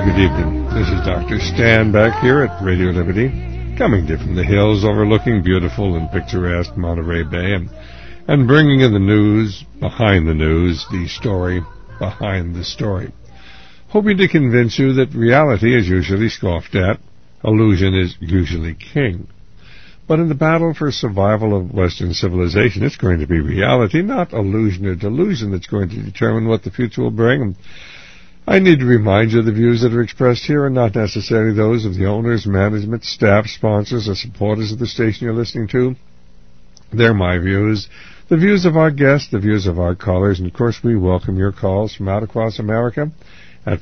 good evening. This is Dr. Stan back here at Radio Liberty, coming to you from the hills overlooking beautiful and picturesque Monterey Bay, and bringing you the news behind the news, the story behind the story. Hoping to convince you that reality is usually scoffed at, illusion is usually king. But in the battle for survival of Western civilization, it's going to be reality, not illusion or delusion, that's going to determine what the future will bring. I need to remind you the views that are expressed here are not necessarily those of the owners, management, staff, sponsors, or supporters of the station you're listening to. They're my views, the views of our guests, the views of our callers, and of course we welcome your calls from out across America at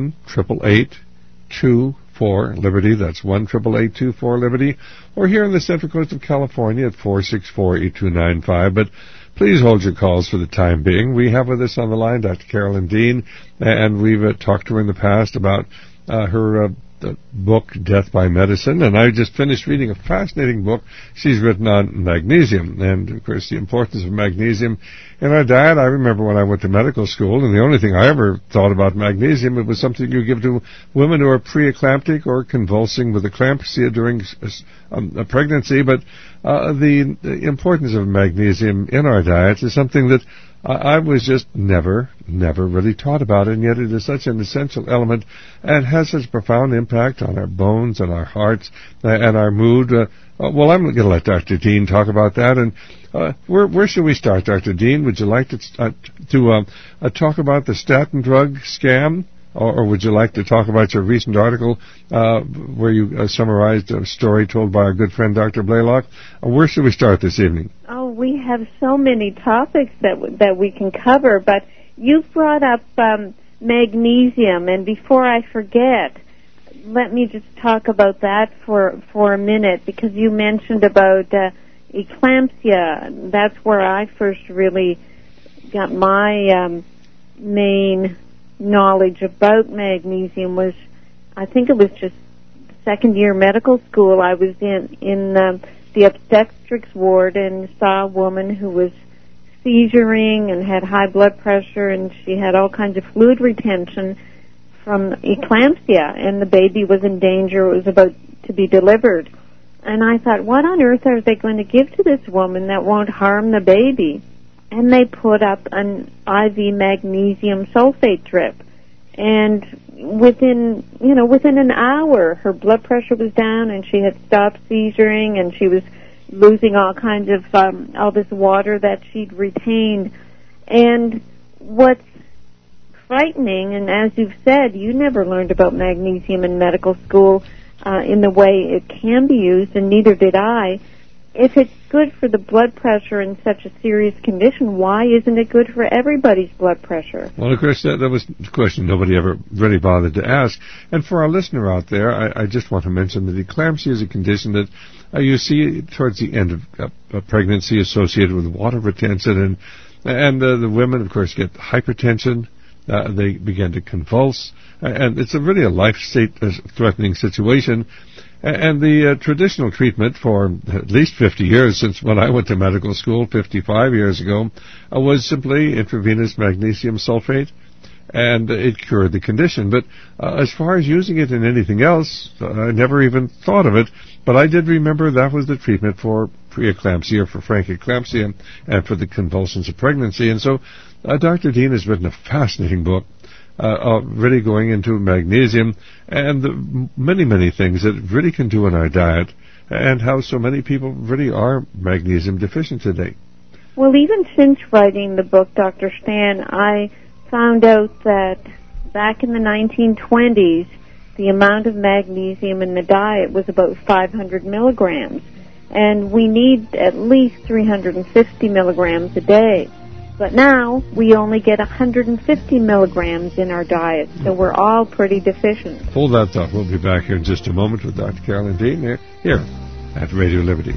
1-888-24-LIBERTY. That's 1-888-24-LIBERTY. Or here on the Central Coast of California at 464-8295. But please hold your calls for the time being. We have with us on the line Dr. Carolyn Dean, and we've talked to her in the past about her book, Death by Medicine, and I just finished reading a fascinating book she's written on magnesium, and of course the importance of magnesium in our diet. I remember when I went to medical school, and the only thing I ever thought about magnesium, it was something you give to women who are pre-eclamptic or convulsing with eclampsia during a pregnancy, but the importance of magnesium in our diets is something that I was just never really taught about, and yet it is such an essential element and has such a profound impact on our bones and our hearts and our mood. Well, I'm going to let Dr. Dean talk about that. And where should we start, Dr. Dean? Would you like to talk about the statin drug scam? Or would you like to talk about your recent article where you summarized a story told by our good friend Dr. Blaylock? Where should we start this evening? Oh, we have so many topics that we can cover, but you've brought up magnesium, and before I forget, let me just talk about that for a minute, because you mentioned about eclampsia. That's where I first really got my main knowledge about magnesium. Was, I think it was just second year medical school. I was in the obstetrics ward and saw a woman who was seizuring and had high blood pressure, and she had all kinds of fluid retention from eclampsia, and the baby was in danger. It was about to be delivered. And I thought, what on earth are they going to give to this woman that won't harm the baby? And they put up an IV magnesium sulfate drip. And within an hour, her blood pressure was down, and she had stopped seizuring, and she was losing all kinds of, all this water that she'd retained. And what's frightening, and as you've said, you never learned about magnesium in medical school in the way it can be used, and neither did I. If it's good for the blood pressure in such a serious condition, why isn't it good for everybody's blood pressure? Well, of course, that was a question nobody ever really bothered to ask. And for our listener out there, I just want to mention that eclampsia is a condition that you see towards the end of pregnancy associated with water retention, and the women, of course, get hypertension. They begin to convulse, and it's really a life-threatening situation. And the traditional treatment for at least 50 years, since when I went to medical school 55 years ago, was simply intravenous magnesium sulfate, and it cured the condition. But as far as using it in anything else, I never even thought of it. But I did remember that was the treatment for preeclampsia, or for frank eclampsia, and for the convulsions of pregnancy. And so Dr. Dean has written a fascinating book really going into magnesium and the many things that it really can do in our diet, and how so many people really are magnesium deficient today. Well, even since writing the book, Dr. Stan, I found out that back in the 1920s, the amount of magnesium in the diet was about 500 milligrams, and we need at least 350 milligrams a day. But now we only get 150 milligrams in our diet, so we're all pretty deficient. Hold that thought. We'll be back here in just a moment with Dr. Carolyn Dean here at Radio Liberty.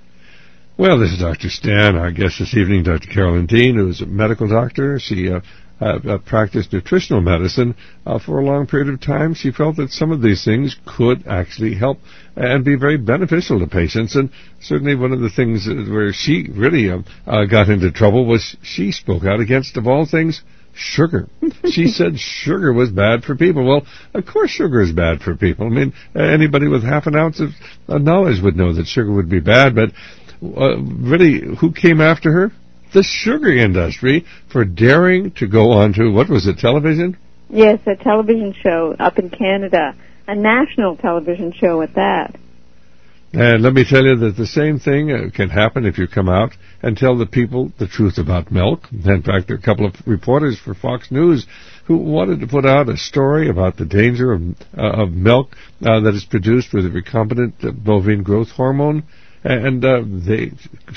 Well, this is Dr. Stan. Our guest this evening, Dr. Carolyn Dean, who is a medical doctor. She practiced nutritional medicine for a long period of time. She felt that some of these things could actually help and be very beneficial to patients. And certainly one of the things where she really got into trouble was she spoke out against, of all things, sugar. She said sugar was bad for people. Well, of course sugar is bad for people. I mean, anybody with half an ounce of knowledge would know that sugar would be bad, but really, who came after her? The sugar industry for daring to go on to, what was it, television? Yes, a television show up in Canada, a national television show at that. And let me tell you that the same thing can happen if you come out and tell the people the truth about milk. In fact, there are a couple of reporters for Fox News who wanted to put out a story about the danger of milk that is produced with a recombinant bovine growth hormone. And the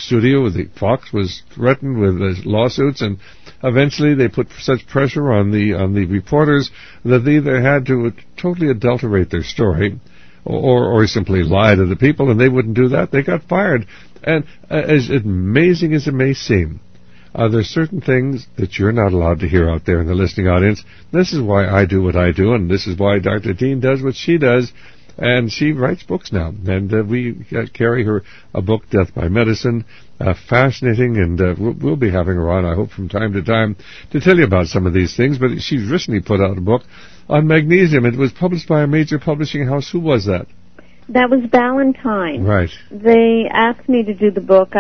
Fox was threatened with lawsuits, and eventually they put such pressure on the reporters that they either had to totally adulterate their story or simply lie to the people, and they wouldn't do that. They got fired. And as amazing as it may seem, there's certain things that you're not allowed to hear out there in the listening audience. This is why I do what I do, and this is why Dr. Dean does what she does. And she writes books now, and we carry her a book, Death by Medicine, fascinating, and we'll be having her on, I hope, from time to time to tell you about some of these things. But she's recently put out a book on magnesium. It was published by a major publishing house. Who was that? That was Ballantine. Right. They asked me to do the book.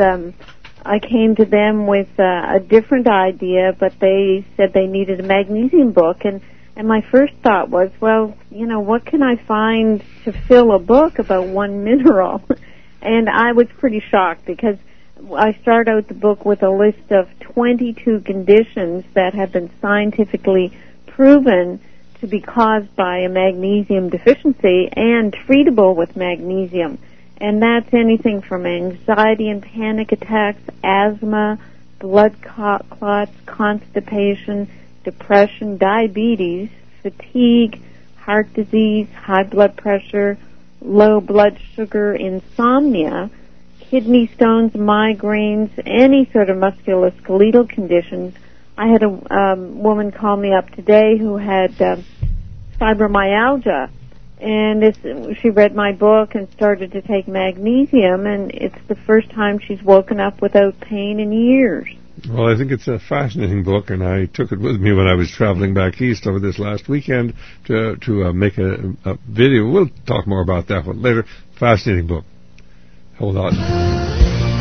I came to them with a different idea, but they said they needed a magnesium book, and my first thought was, well, what can I find to fill a book about one mineral? And I was pretty shocked because I start out the book with a list of 22 conditions that have been scientifically proven to be caused by a magnesium deficiency and treatable with magnesium. And that's anything from anxiety and panic attacks, asthma, blood clots, constipation, depression, diabetes, fatigue, heart disease, high blood pressure, low blood sugar, insomnia, kidney stones, migraines, any sort of musculoskeletal conditions. I had a woman call me up today who had fibromyalgia, and she read my book and started to take magnesium, and it's the first time she's woken up without pain in years. Well, I think it's a fascinating book, and I took it with me when I was traveling back east over this last weekend to make a video. We'll talk more about that one later. Fascinating book. Hold on.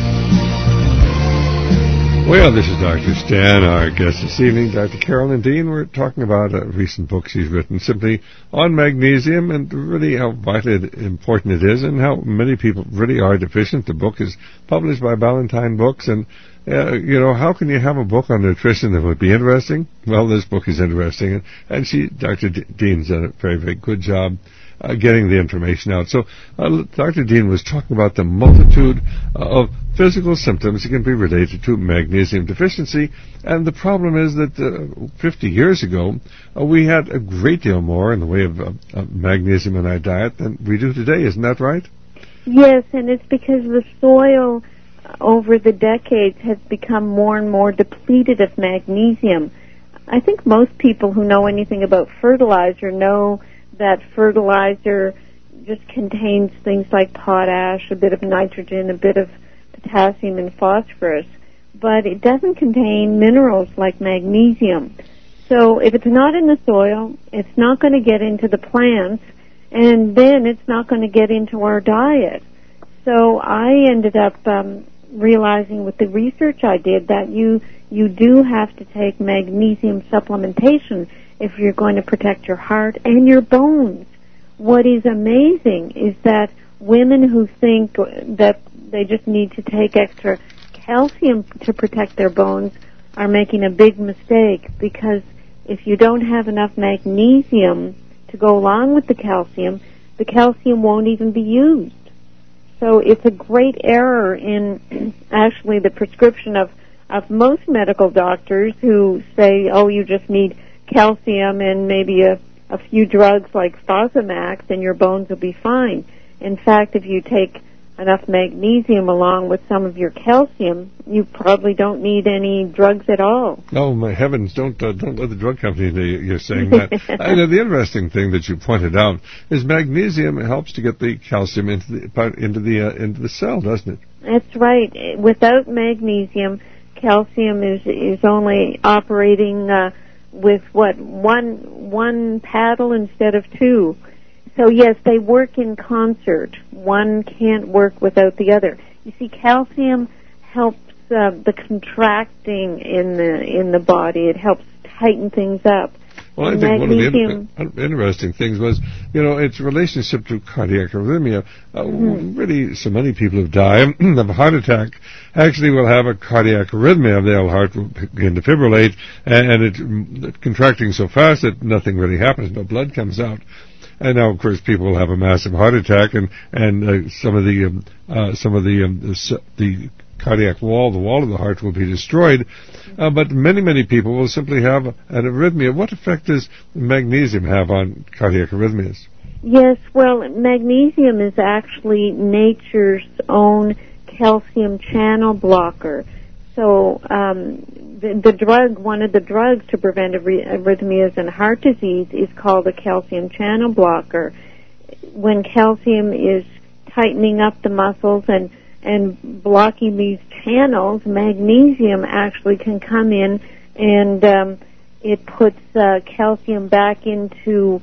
Well, this is Dr. Stan, our guest this evening, Dr. Carolyn Dean. We're talking about a recent book she's written simply on magnesium and really how vitally important it is and how many people really are deficient. The book is published by Ballantine Books, and how can you have a book on nutrition that would be interesting? Well, this book is interesting, and Dr. Dean's done a very, very good job getting the information out. So Dr. Dean was talking about the multitude of physical symptoms that can be related to magnesium deficiency, and the problem is that 50 years ago we had a great deal more in the way of magnesium in our diet than we do today. Isn't that right? Yes, and it's because the soil over the decades has become more and more depleted of magnesium. I think most people who know anything about fertilizer know that fertilizer just contains things like potash, a bit of nitrogen, a bit of potassium and phosphorus, but it doesn't contain minerals like magnesium. So if it's not in the soil, it's not going to get into the plants, and then it's not going to get into our diet. So I ended up realizing with the research I did that you do have to take magnesium supplementation if you're going to protect your heart and your bones. What is amazing is that women who think that they just need to take extra calcium to protect their bones are making a big mistake, because if you don't have enough magnesium to go along with the calcium won't even be used. So it's a great error in actually the prescription of most medical doctors who say, oh, you just need calcium and maybe a few drugs like Fosamax and your bones will be fine. In fact, if you take enough magnesium along with some of your calcium, you probably don't need any drugs at all. Oh my heavens! Don't let the drug company know you're saying that. The interesting thing that you pointed out is magnesium helps to get the calcium into the cell, doesn't it? That's right. Without magnesium, calcium is only operating with one paddle instead of two. So yes, they work in concert. One can't work without the other. You see, calcium helps the contracting in the body. It helps tighten things up. Well, I think one of the interesting things was, its relationship to cardiac arrhythmia. Really, so many people who die of a heart attack actually will have a cardiac arrhythmia. Their heart will begin to fibrillate, and it's contracting so fast that nothing really happens, but blood comes out. And now, of course, people will have a massive heart attack, and some of the cardiac wall, the wall of the heart, will be destroyed. But many people will simply have an arrhythmia. What effect does magnesium have on cardiac arrhythmias? Yes, well, magnesium is actually nature's own calcium channel blocker. So one of the drugs to prevent arrhythmias and heart disease is called a calcium channel blocker. When calcium is tightening up the muscles and blocking these channels, magnesium actually can come in and it puts calcium back into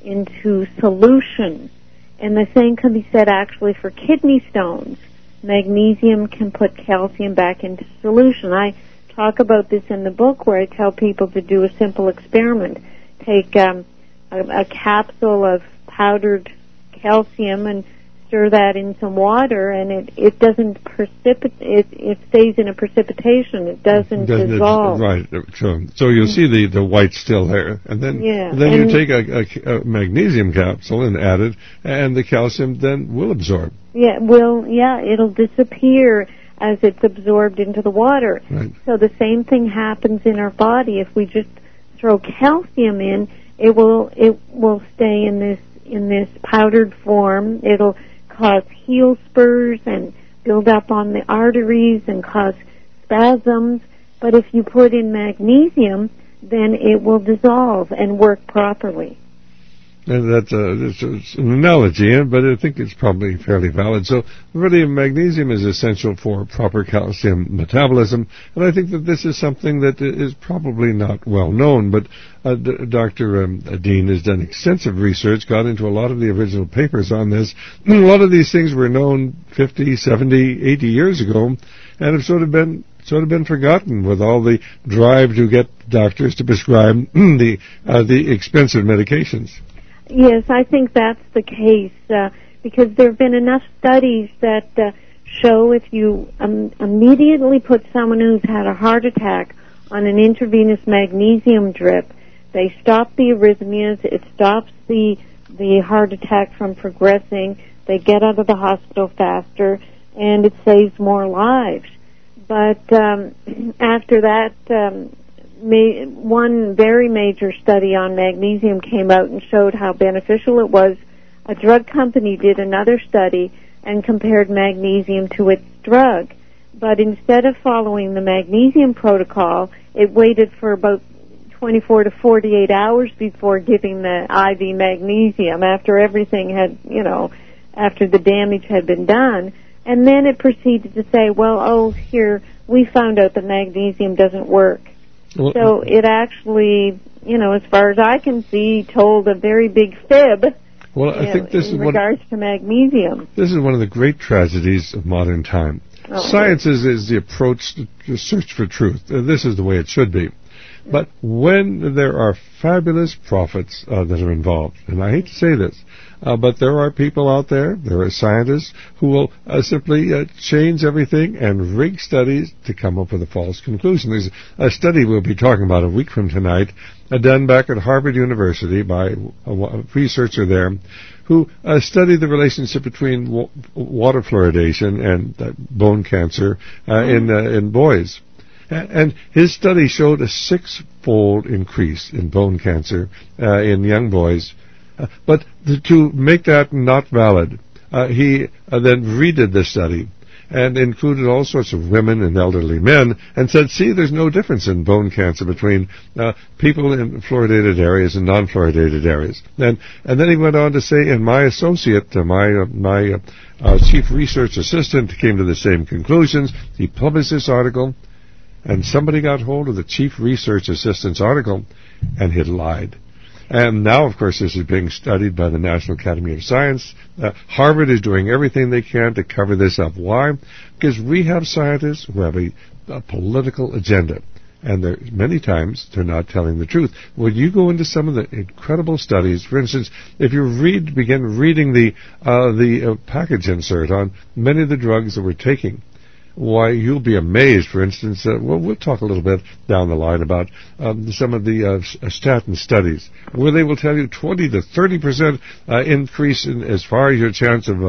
solution. And the same can be said actually for kidney stones. Magnesium can put calcium back into solution. I talk about this in the book where I tell people to do a simple experiment. Take a capsule of powdered calcium and stir that in some water, and it doesn't precipitate. It stays in a precipitation. It doesn't dissolve. Right. So you'll see the white still there, and then you take a magnesium capsule and add it, and the calcium then will absorb. It'll disappear as it's absorbed into the water. Right. So the same thing happens in our body. If we just throw calcium in, it will stay in this powdered form. It'll cause heel spurs and build up on the arteries and cause spasms. But if you put in magnesium, then it will dissolve and work properly. And that's an analogy, but I think it's probably fairly valid. So, really, magnesium is essential for proper calcium metabolism, and I think that this is something that is probably not well known, but Dr. Dean has done extensive research, got into a lot of the original papers on this. A lot of these things were known 50, 70, 80 years ago, and have sort of been forgotten with all the drive to get doctors to prescribe the expensive medications. Yes, I think that's the case because there have been enough studies that show if you immediately put someone who's had a heart attack on an intravenous magnesium drip, they stop the arrhythmias, it stops the heart attack from progressing, they get out of the hospital faster, and it saves more lives. But after that, one very major study on magnesium came out and showed how beneficial it was. A drug company did another study and compared magnesium to its drug. But instead of following the magnesium protocol, it waited for about 24 to 48 hours before giving the IV magnesium after everything had, after the damage had been done. And then it proceeded to say, here, we found out that magnesium doesn't work. So it actually, as far as I can see, told a very big fib. Well, I think this in regards to magnesium. This is one of the great tragedies of modern time. Science is the approach to search for truth. This is the way it should be. But when there are fabulous prophets that are involved, and I hate to say this, but there are people out there are scientists who will simply change everything and rig studies to come up with a false conclusion. There's a study we'll be talking about a week from tonight, done back at Harvard University by a researcher there, who studied the relationship between water fluoridation and bone cancer in boys. And his study showed a 6-fold increase in bone cancer in young boys. But to make that not valid, he then redid the study and included all sorts of women and elderly men and said, see, there's no difference in bone cancer between people in fluoridated areas and non-fluoridated areas. And then he went on to say, and my associate, my chief research assistant came to the same conclusions. He published this article, and somebody got hold of the chief research assistant's article and had lied. And now, of course, this is being studied by the National Academy of Science. Harvard is doing everything they can to cover this up. Why? Because we have scientists who have a political agenda. And many times they're not telling the truth. When you go into some of the incredible studies, for instance, if you begin reading the package insert on many of the drugs that we're taking, why, you'll be amazed. For instance, we'll talk a little bit down the line about some of the statin studies, where they will tell you 20 to 30% increase in as far as your chance of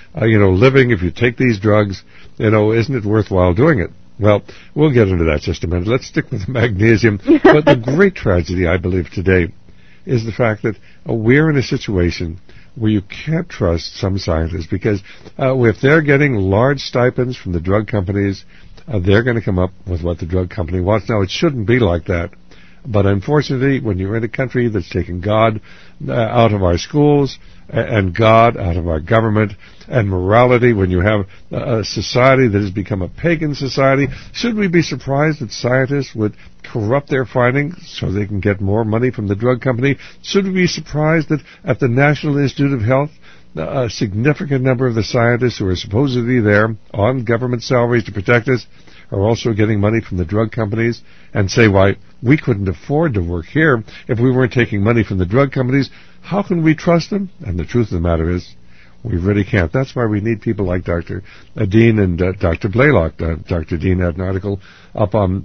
living if you take these drugs. Isn't it worthwhile doing it? Well, we'll get into that just a minute. Let's stick with magnesium. But the great tragedy, I believe, today is the fact that we're in a situation where you can't trust some scientists, because if they're getting large stipends from the drug companies, they're going to come up with what the drug company wants. Now, it shouldn't be like that. But unfortunately, when you're in a country that's taken God out of our schools and God out of our government and morality, when you have a society that has become a pagan society, should we be surprised that scientists would corrupt their findings so they can get more money from the drug company? Should we be surprised that at the National Institute of Health, a significant number of the scientists who are supposedly there on government salaries to protect us are also getting money from the drug companies, and say, why, we couldn't afford to work here if we weren't taking money from the drug companies? How can we trust them? And the truth of the matter is, we really can't. That's why we need people like Dr. Dean and Dr. Blaylock. Dr. Dean had an article up on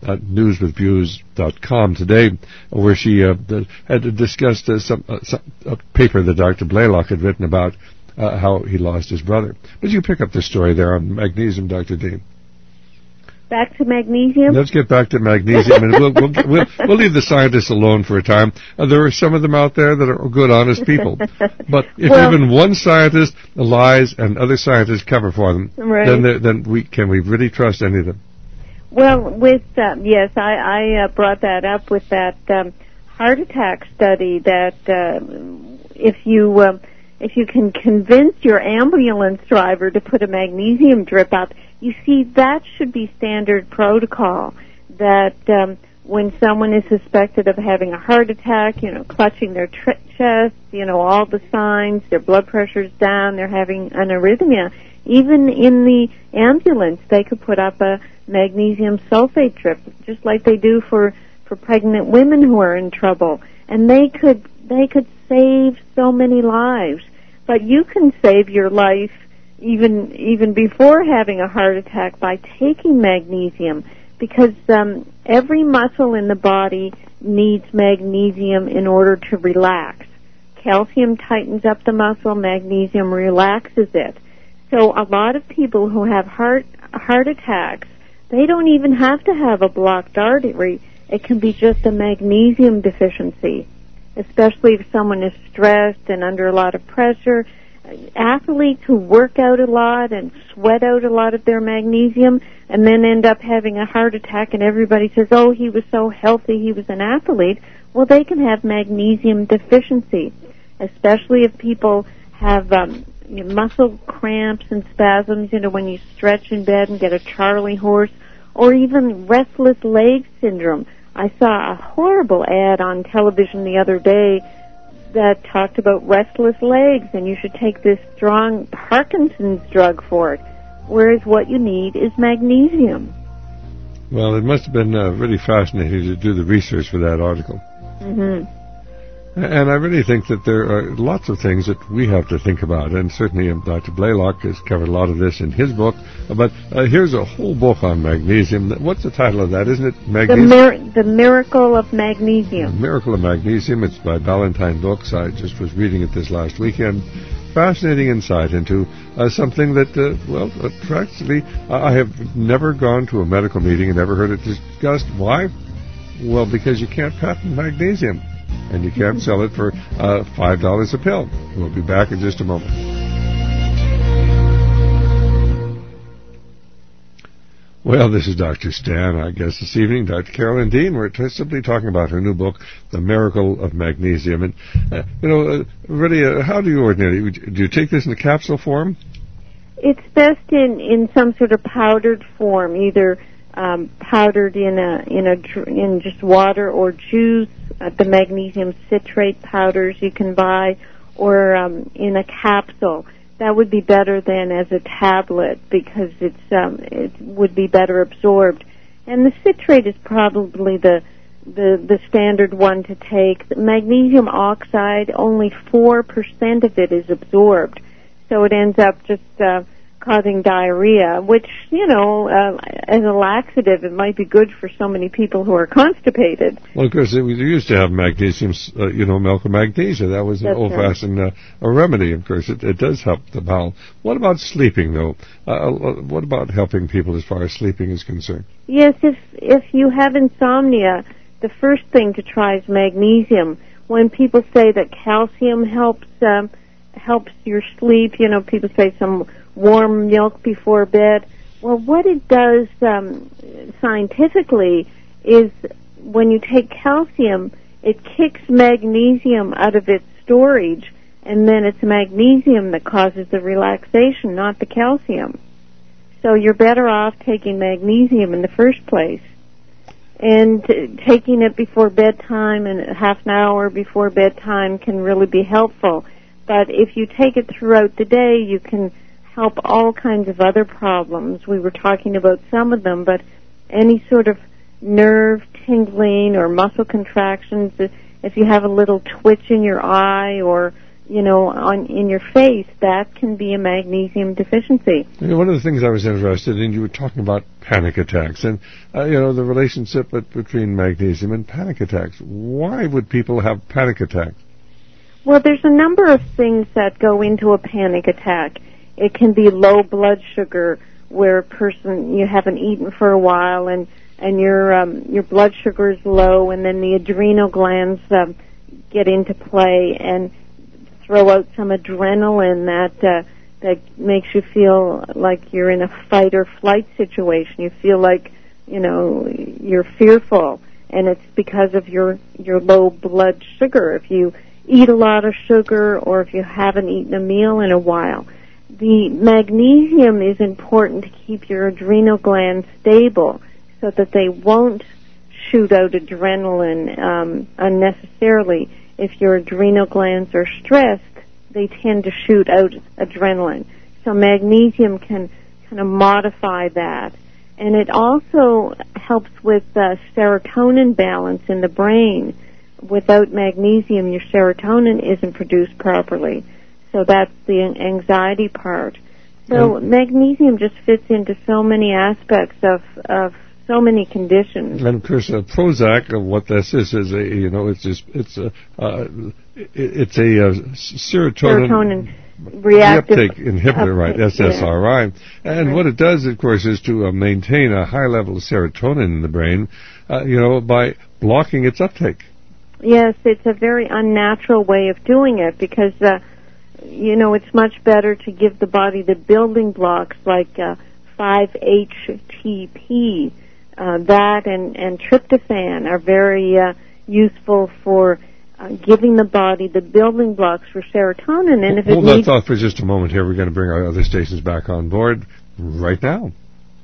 newswithviews.com today where she had discussed a paper that Dr. Blaylock had written about how he lost his brother. But you pick up the story there on magnesium, Dr. Dean. Back to magnesium? Let's get back to magnesium, and we'll leave the scientists alone for a time. There are some of them out there that are good, honest people. But if even one scientist lies and other scientists cover for them, right, then can we really trust any of them? Well, yes, I brought that up with that heart attack study that if you can convince your ambulance driver to put a magnesium drip up, you see, that should be standard protocol, that when someone is suspected of having a heart attack, clutching their chest, all the signs, their blood pressure's down, they're having an arrhythmia, even in the ambulance, they could put up a magnesium sulfate drip, just like they do for pregnant women who are in trouble. And they could save so many lives. But you can save your life even before having a heart attack by taking magnesium, because every muscle in the body needs magnesium in order to relax. Calcium tightens up the muscle, magnesium relaxes it. So a lot of people who have heart attacks, they don't even have to have a blocked artery. It can be just a magnesium deficiency, especially if someone is stressed and under a lot of pressure. Athletes who work out a lot and sweat out a lot of their magnesium and then end up having a heart attack, and everybody says, oh, he was so healthy, he was an athlete. Well, they can have magnesium deficiency, especially if people have muscle cramps and spasms, when you stretch in bed and get a Charlie horse, or even restless leg syndrome. I saw a horrible ad on television the other day that talked about restless legs, and you should take this strong Parkinson's drug for it, whereas what you need is magnesium. Well, it must have been really fascinating to do the research for that article. Mm-hmm. And I really think that there are lots of things that we have to think about, and certainly Dr. Blaylock has covered a lot of this in his book, but here's a whole book on magnesium. What's the title of that, isn't it? Magnesium? The Miracle of Magnesium. The Miracle of Magnesium. It's by Ballantine Books. I just was reading it this last weekend. Fascinating insight into something that, practically, I have never gone to a medical meeting and never heard it discussed. Why? Well, because you can't patent magnesium, and you can't sell it for $5 a pill. We'll be back in just a moment. Well, this is Dr. Stan. Our guest this evening, Dr. Carolyn Dean. We're simply talking about her new book, The Miracle of Magnesium. And, really, how do you ordinarily, do you take this in a capsule form? It's best in some sort of powdered form, either powdered in just water or juice, the magnesium citrate powders you can buy, or in a capsule. That would be better than as a tablet because it would be better absorbed. And the citrate is probably the standard one to take. The magnesium oxide, only 4% of it is absorbed, so it ends up just causing diarrhea, which, as a laxative, it might be good for so many people who are constipated. Well, of course, we used to have magnesium, milk of magnesia. That was an old-fashioned a remedy, of course. It does help the bowel. What about sleeping, though? What about helping people as far as sleeping is concerned? Yes, if you have insomnia, the first thing to try is magnesium. When people say that calcium helps your sleep, people say some warm milk before bed. Well, what it does scientifically is when you take calcium, it kicks magnesium out of its storage, and then it's magnesium that causes the relaxation, not the calcium. So you're better off taking magnesium in the first place. And taking it before bedtime and half an hour before bedtime can really be helpful. But if you take it throughout the day, you can help all kinds of other problems. We were talking about some of them, but any sort of nerve tingling or muscle contractions, if you have a little twitch in your eye or, in your face, that can be a magnesium deficiency. One of the things I was interested in, you were talking about panic attacks and, the relationship between magnesium and panic attacks. Why would people have panic attacks? Well, there's a number of things that go into a panic attack. It can be low blood sugar, where a person, you haven't eaten for a while and your blood sugar is low, and then the adrenal glands get into play and throw out some adrenaline that makes you feel like you're in a fight or flight situation. You feel like, you're fearful, and it's because of your low blood sugar. If you eat a lot of sugar or if you haven't eaten a meal in a while. The magnesium is important to keep your adrenal glands stable so that they won't shoot out adrenaline unnecessarily. If your adrenal glands are stressed, they tend to shoot out adrenaline. So magnesium can kind of modify that. And it also helps with serotonin balance in the brain. Without magnesium, your serotonin isn't produced properly. So that's the anxiety part. So magnesium just fits into so many aspects of so many conditions. And of course, Prozac, what this is a serotonin reuptake inhibitor, right? SSRI. Yeah. And what it does, of course, is to maintain a high level of serotonin in the brain, by blocking its uptake. Yes, it's a very unnatural way of doing it because, it's much better to give the body the building blocks like 5-HTP. That and tryptophan are very useful for giving the body the building blocks for serotonin. And if hold that thought for just a moment here. We're going to bring our other stations back on board right now.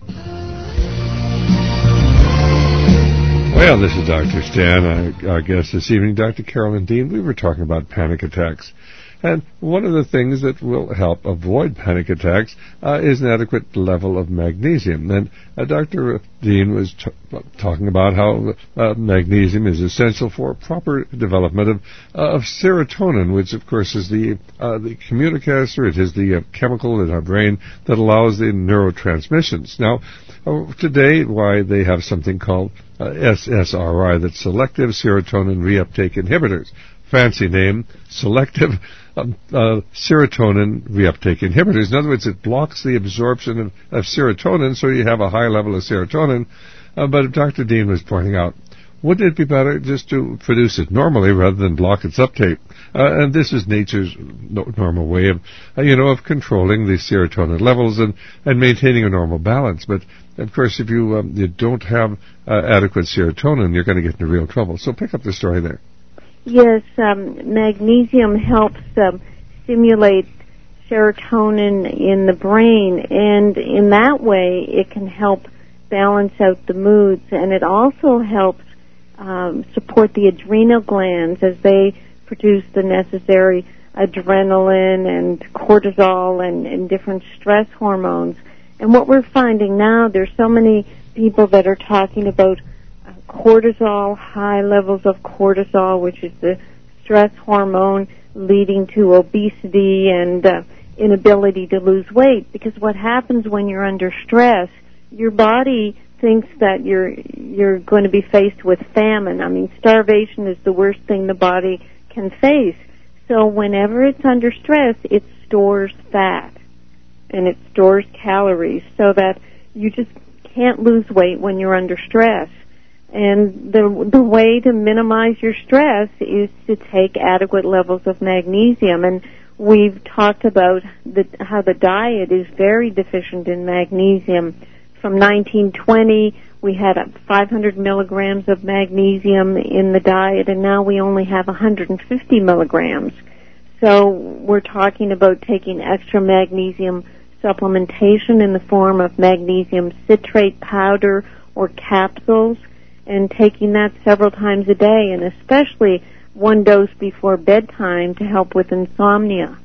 Well, this is Dr. Stan, our guest this evening, Dr. Carolyn Dean. We were talking about panic attacks. And one of the things that will help avoid panic attacks is an adequate level of magnesium. And Dr. Dean was talking about how magnesium is essential for proper development of serotonin, which, of course, is the communicator. It is the chemical in our brain that allows the neurotransmissions. Now, today, they have something called SSRI, that's selective serotonin reuptake inhibitors. Fancy name, selective serotonin reuptake inhibitors. In other words, it blocks the absorption of serotonin, so you have a high level of serotonin. But Dr. Dean was pointing out, wouldn't it be better just to produce it normally rather than block its uptake? And this is nature's normal way of, of controlling the serotonin levels and maintaining a normal balance. But of course, if you don't have adequate serotonin, you're going to get into real trouble. So pick up the story there. Yes, magnesium helps stimulate serotonin in the brain, and in that way it can help balance out the moods, and it also helps support the adrenal glands as they produce the necessary adrenaline and cortisol and different stress hormones. And what we're finding now, there's so many people that are talking about cortisol, high levels of cortisol, which is the stress hormone leading to obesity and inability to lose weight. Because what happens when you're under stress, your body thinks that you're going to be faced with famine. I mean, starvation is the worst thing the body can face. So whenever it's under stress, it stores fat and it stores calories so that you just can't lose weight when you're under stress. And the way to minimize your stress is to take adequate levels of magnesium. And we've talked about how the diet is very deficient in magnesium. From 1920, we had 500 milligrams of magnesium in the diet, and now we only have 150 milligrams. So we're talking about taking extra magnesium supplementation in the form of magnesium citrate powder or capsules, and taking that several times a day, and especially one dose before bedtime to help with insomnia.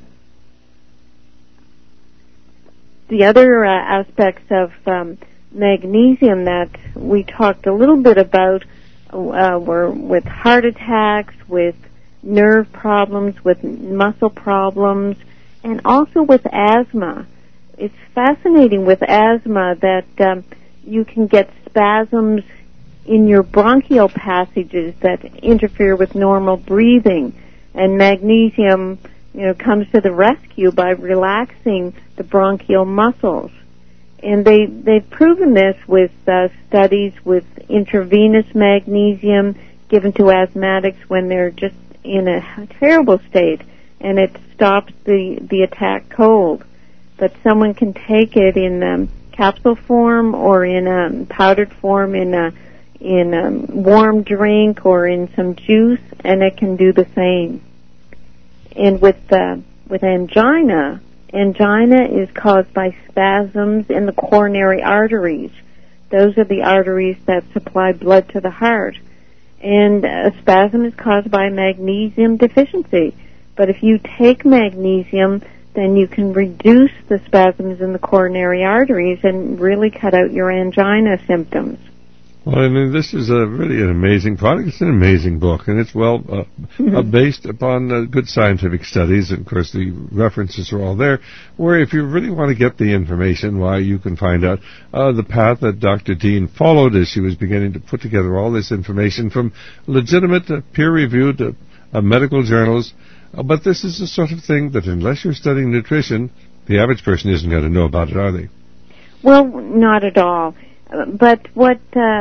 The other aspects of magnesium that we talked a little bit about were with heart attacks, with nerve problems, with muscle problems, and also with asthma. It's fascinating with asthma that you can get spasms in your bronchial passages that interfere with normal breathing, and magnesium, comes to the rescue by relaxing the bronchial muscles. And they've proven this with studies with intravenous magnesium given to asthmatics when they're just in a terrible state, and it stops the attack cold. But someone can take it in capsule form or in powdered form in a warm drink or in some juice, and it can do the same. And with angina is caused by spasms in the coronary arteries. Those are the arteries that supply blood to the heart. And a spasm is caused by magnesium deficiency. But if you take magnesium, then you can reduce the spasms in the coronary arteries and really cut out your angina symptoms. Well, I mean, this is really an amazing product. It's an amazing book, and it's based upon good scientific studies. And, of course, the references are all there, where if you really want to get the information, why you can find out the path that Dr. Dean followed as she was beginning to put together all this information from legitimate, peer-reviewed medical journals. But this is the sort of thing that unless you're studying nutrition, the average person isn't going to know about it, are they? Well, not at all. But what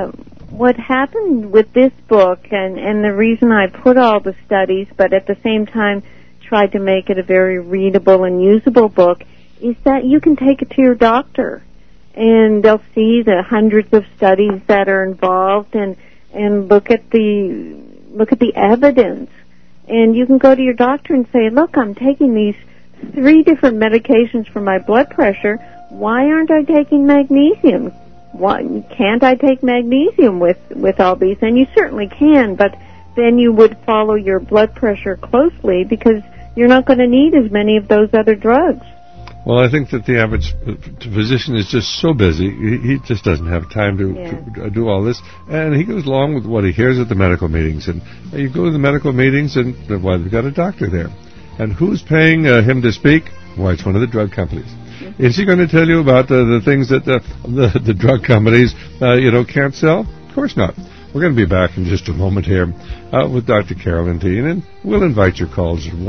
happened with this book, and the reason I put all the studies, but at the same time tried to make it a very readable and usable book, is that you can take it to your doctor, and they'll see the hundreds of studies that are involved, and look at the evidence, and you can go to your doctor and say, look, I'm taking these 3 different medications for my blood pressure. Why aren't I taking magnesium? Why can't I take magnesium with all these? And you certainly can, but then you would follow your blood pressure closely because you're not going to need as many of those other drugs. Well, I think that the average physician is just so busy, he just doesn't have time to do all this. And he goes along with what he hears at the medical meetings. And you go to the medical meetings, and well, they've got a doctor there. And who's paying him to speak? Why, it's one of the drug companies. Is he going to tell you about the things that the drug companies, can't sell? Of course not. We're going to be back in just a moment here with Dr. Carolyn Dean, and we'll invite your calls at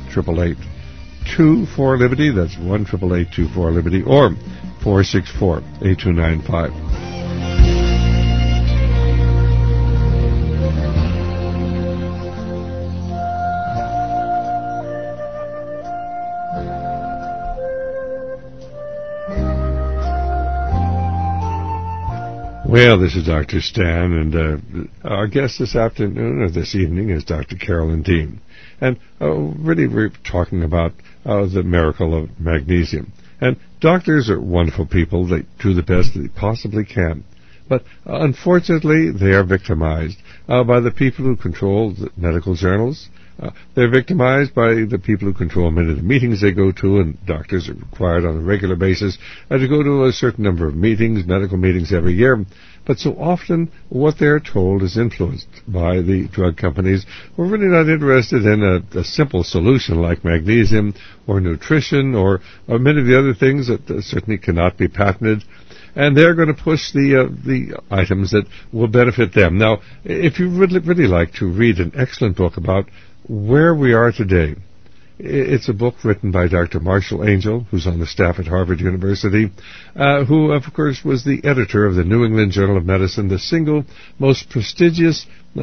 1-888-24-LIBERTY. That's 1-888-24-LIBERTY or 464-8295. Well, this is Dr. Stan, and our guest this afternoon or this evening is Dr. Carolyn Dean. And really we're talking about the miracle of magnesium. And doctors are wonderful people. They do the best they possibly can. But unfortunately, they are victimized by the people who control the medical journals. They're victimized by the people who control many of the meetings they go to, and doctors are required on a regular basis to go to a certain number of meetings, medical meetings every year. But so often what they're told is influenced by the drug companies who are really not interested in a simple solution like magnesium or nutrition or many of the other things that certainly cannot be patented. And they're going to push the items that will benefit them. Now, if you really like to read an excellent book about where we are today, it's a book written by Dr. Marshall Angel, who's on the staff at Harvard University, who, of course, was the editor of the New England Journal of Medicine, the single most prestigious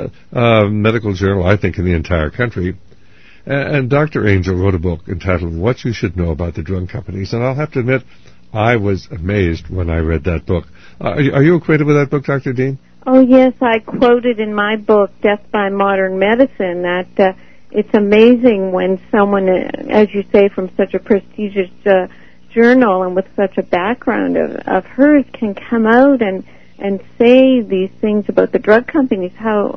medical journal, I think, in the entire country. And Dr. Angel wrote a book entitled What You Should Know About the Drug Companies. And I'll have to admit, I was amazed when I read that book. Are you acquainted with that book, Dr. Dean? Oh, yes. I quoted in my book, Death by Modern Medicine, that it's amazing when someone, as you say, from such a prestigious journal and with such a background of hers can come out and say these things about the drug companies, how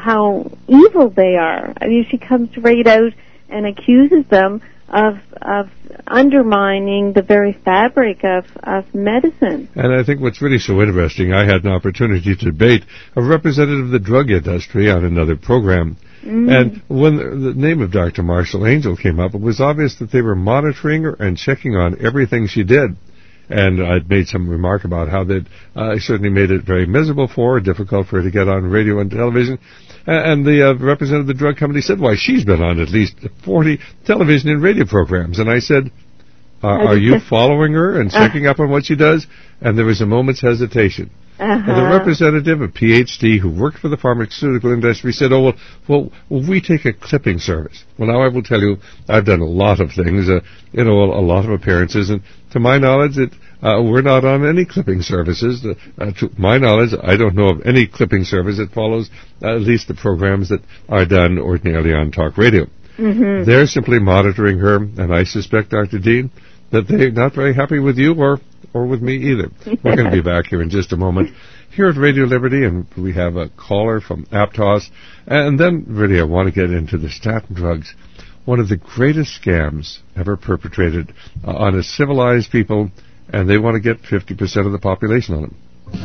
evil they are. I mean, she comes right out and accuses them of undermining the very fabric of medicine. And I think what's really so interesting, I had an opportunity to debate a representative of the drug industry on another program. And when the name of Dr. Marshall Angel came up, it was obvious that they were monitoring her and checking on everything she did. And I'd made some remark about how they'd certainly made it very miserable for her, difficult for her to get on radio and television. And the representative of the drug company said, why, she's been on at least 40 television and radio programs. And I said, are you following her and checking up on what she does? And there was a moment's hesitation. And the representative, a PhD who worked for the pharmaceutical industry, said, well, we take a clipping service. Well, now I will tell you, I've done a lot of things, a lot of appearances, and to my knowledge, we're not on any clipping services. To my knowledge, I don't know of any clipping service that follows at least the programs that are done ordinarily on talk radio. Mm-hmm. They're simply monitoring her, and I suspect, Dr. Dean, that they're not very happy with you or with me either. We're going to be back here in just a moment here at Radio Liberty, and we have a caller from Aptos. And then, really, I want to get into the statin drugs, one of the greatest scams ever perpetrated on a civilized people, and they want to get 50% of the population on them.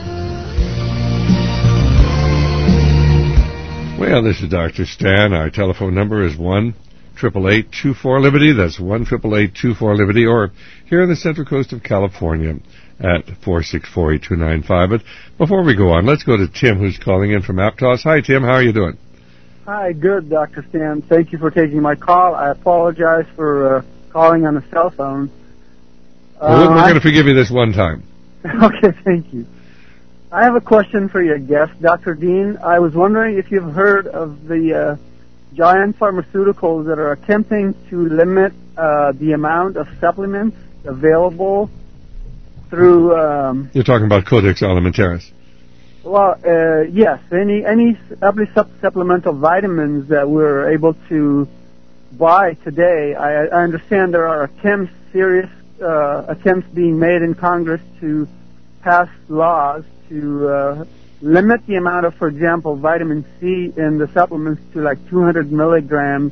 Well, this is Dr. Stan. Our telephone number is 1-888-24-LIBERTY. That's 1-888-24-LIBERTY, or here on the Central Coast of California at 464-8295. But before we go on, let's go to Tim, who's calling in from Aptos. Hi, Tim. How are you doing? Hi, good, Dr. Stan. Thank you for taking my call. I apologize for calling on a cell phone. We're going to forgive you this one time. Okay, thank you. I have a question for your guest, Dr. Dean. I was wondering if you've heard of the giant pharmaceuticals that are attempting to limit the amount of supplements available through... You're talking about Codex Alimentaris. Well, yes. Any supplemental vitamins that we're able to buy today, I understand there are serious attempts being made in Congress to pass laws to limit the amount of, for example, vitamin C in the supplements to like 200 milligrams,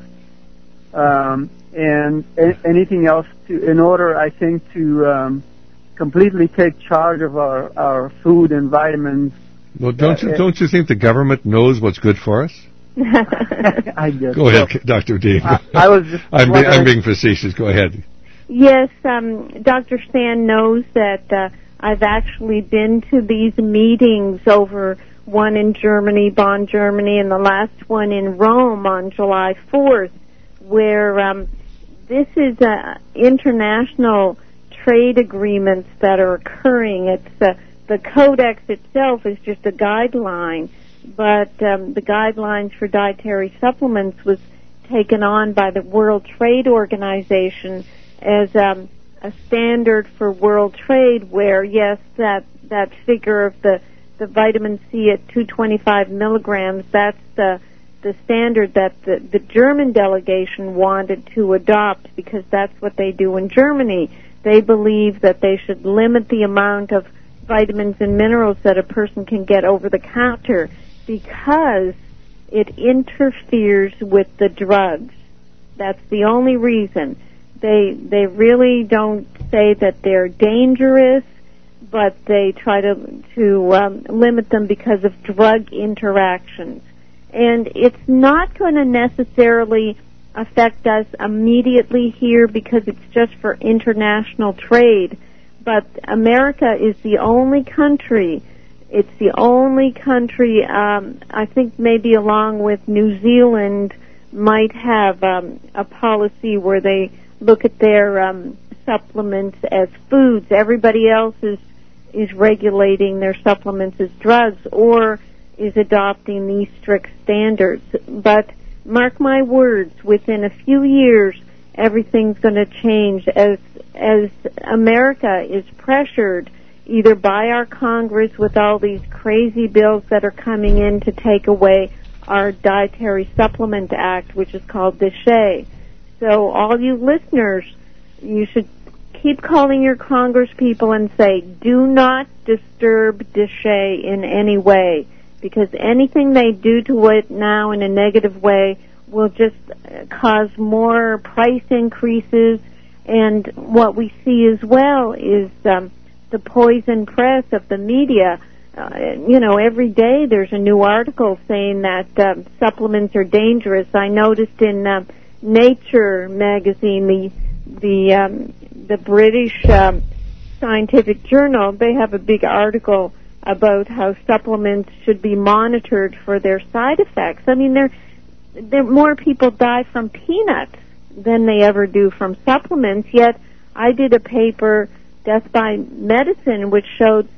and anything else in order, I think, to completely take charge of our food and vitamins. Well, don't you think the government knows what's good for us? I guess. Go ahead, Dr. Dean. I was just I'm being facetious. Go ahead. Yes, Dr. Stan knows that I've actually been to these meetings, over one in Germany, Bonn, Germany, and the last one in Rome on July 4th, where this is international trade agreements that are occurring. It's the Codex itself is just a guideline, but the guidelines for dietary supplements was taken on by the World Trade Organization as a standard for world trade, where, yes, that figure of the the vitamin C at 225 milligrams. That's the standard that the German delegation wanted to adopt, because that's what they do in Germany. They believe that they should limit the amount of vitamins and minerals that a person can get over the counter, because it interferes with the drugs. That's the only reason. They really don't say that they're dangerous, but they try to limit them because of drug interactions. And it's not going to necessarily affect us immediately here because it's just for international trade. But America is the only country, I think maybe along with New Zealand, might have a policy where they look at their supplements as foods. Everybody else is regulating their supplements as drugs or is adopting these strict standards. But mark my words, within a few years, everything's going to change as America is pressured either by our Congress with all these crazy bills that are coming in to take away our Dietary Supplement Act, which is called DSHEA. So all you listeners, you should keep calling your Congress people and say, do not disturb DSHEA in any way, because anything they do to it now in a negative way will just cause more price increases. And what we see as well is the poison press of the media. Every day there's a new article saying that supplements are dangerous. I noticed in Nature magazine, the British scientific journal, they have a big article about how supplements should be monitored for their side effects. I mean, there more people die from peanuts than they ever do from supplements, yet I did a paper, Death by Medicine, which showed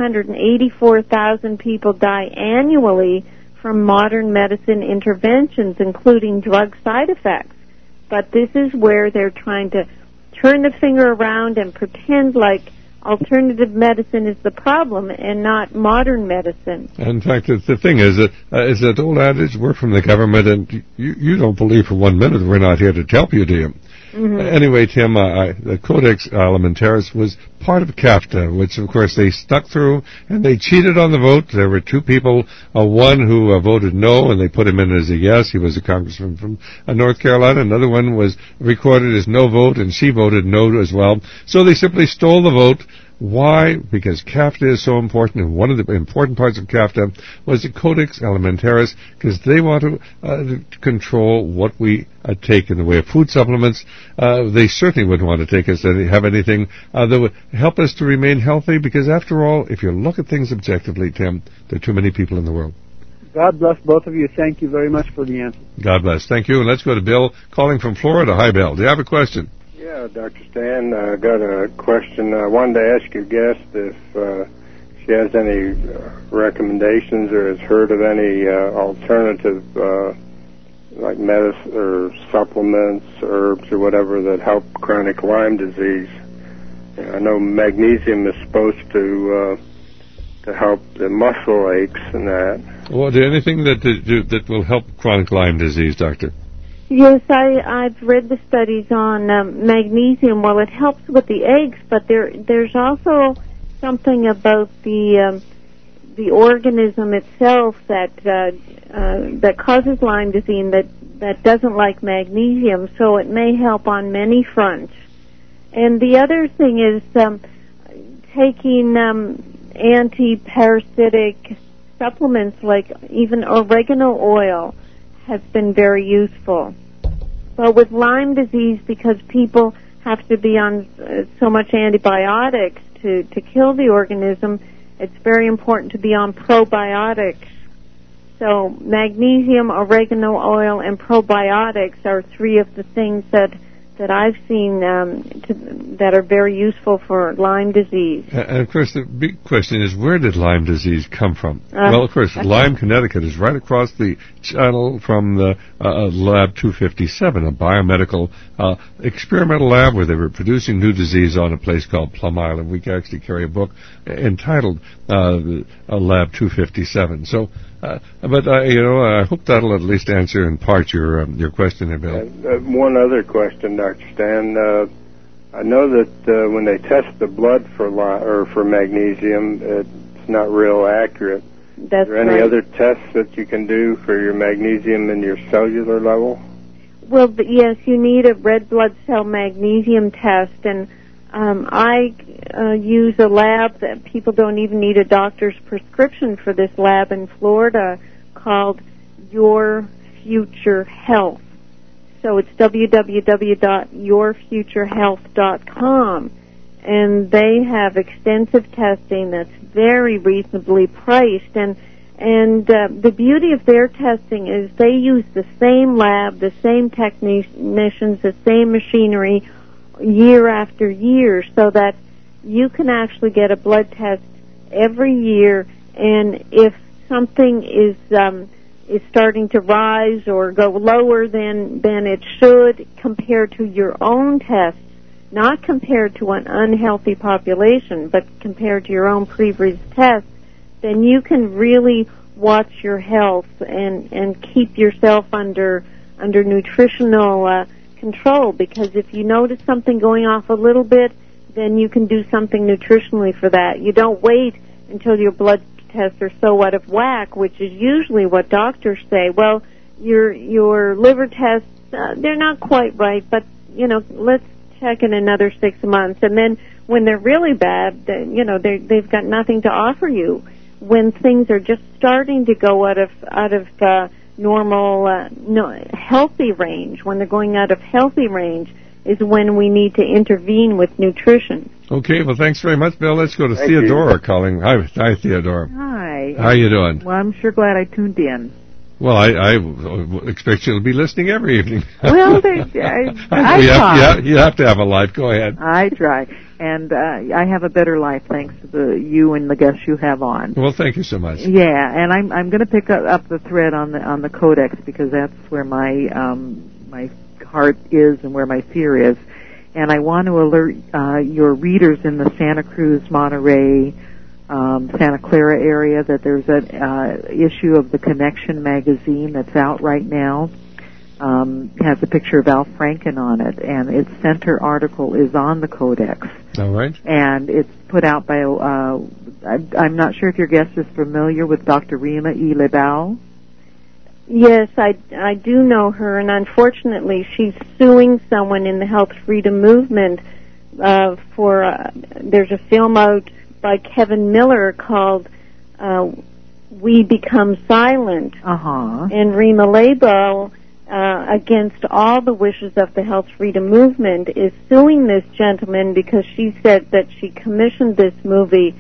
784,000 people die annually from modern medicine interventions, including drug side effects. But this is where they're trying to turn the finger around and pretend like alternative medicine is the problem and not modern medicine. In fact, the thing is that old adage, we're from the government, and you don't believe for 1 minute we're not here to help you, do you? Mm-hmm. Anyway, Tim, the Codex Alimentarius was part of CAFTA, which, of course, they stuck through, and they cheated on the vote. There were two people, one who voted no, and they put him in as a yes. He was a congressman from North Carolina. Another one was recorded as no vote, and she voted no as well. So they simply stole the vote. Why? Because CAFTA is so important, and one of the important parts of CAFTA was the Codex Alimentarius, because they want to control what we take in the way of food supplements. They certainly wouldn't want to take us to have anything that would help us to remain healthy, because after all, if you look at things objectively, Tim, there are too many people in the world. God bless both of you. Thank you very much for the answer. God bless. Thank you. And let's go to Bill, calling from Florida. Hi, Bill. Do you have a question? Yeah, Dr. Stan, I got a question. I wanted to ask your guest if she has any recommendations or has heard of any alternative like medicine or supplements, herbs or whatever that help chronic Lyme disease. I know magnesium is supposed to help the muscle aches and that. Well, is there anything that will help chronic Lyme disease, Doctor? Yes, I've read the studies on magnesium. Well, it helps with the aches, but there's also something about the organism itself that causes Lyme disease that doesn't like magnesium, so it may help on many fronts. And the other thing is taking anti-parasitic supplements like even oregano oil has been very useful. But with Lyme disease, because people have to be on so much antibiotics to kill the organism, it's very important to be on probiotics. So magnesium, oregano oil, and probiotics are three of the things that that I've seen that are very useful for Lyme disease. And of course, the big question is, where did Lyme disease come from? Well, of course, Lyme, Connecticut is right across the channel from the Lab 257, a biomedical experimental lab where they were producing new disease on a place called Plum Island. We actually carry a book entitled Lab 257. So, I hope that'll at least answer in part your question there, Bill. One other question, Dr. Stan. I know that when they test the blood for magnesium, it's not real accurate. That's Are there any other tests that you can do for your magnesium in your cellular level? Well, yes, you need a red blood cell magnesium test, and I use a lab that people don't even need a doctor's prescription for this lab in Florida called Your Future Health. So it's www.yourfuturehealth.com, and they have extensive testing that's very reasonably priced, and the beauty of their testing is they use the same lab, the same technicians, the same machinery year after year, so that you can actually get a blood test every year, and if something is starting to rise or go lower than it should compared to your own tests, not compared to an unhealthy population, but compared to your own previous tests, then you can really watch your health and keep yourself under nutritional control, because if you notice something going off a little bit, then you can do something nutritionally for that. You don't wait until your blood tests are so out of whack, which is usually what doctors say. Well, your liver tests, they're not quite right, but, let's check in another 6 months. And then when they're really bad, they've got nothing to offer you. When things are just starting to go out of normal, healthy range, when they're going out of healthy range, is when we need to intervene with nutrition. Okay, well, thanks very much, Bill. Let's go to Theodora calling. Hi, Theodora. Hi. How you doing? Well, I'm sure glad I tuned in. Well, I expect you to be listening every evening. Well, I try. You have to have a life. Go ahead. I try. And I have a better life thanks to you and the guests you have on. Well, thank you so much. Yeah, and I'm going to pick up the thread on the Codex, because that's where my heart is and where my fear is. And I want to alert your readers in the Santa Cruz, Monterey, Santa Clara area that there's an issue of the Connection magazine that's out right now. Has a picture of Al Franken on it, and its center article is on the Codex. All right. And it's put out by, I'm not sure if your guest is familiar with Dr. Rima E. Lebao. Yes, I do know her, and unfortunately she's suing someone in the health freedom movement there's a film out by Kevin Miller called We Become Silent. Uh-huh. And Rima Lebao, against all the wishes of the health freedom movement, is suing this gentleman because she said that she commissioned this movie,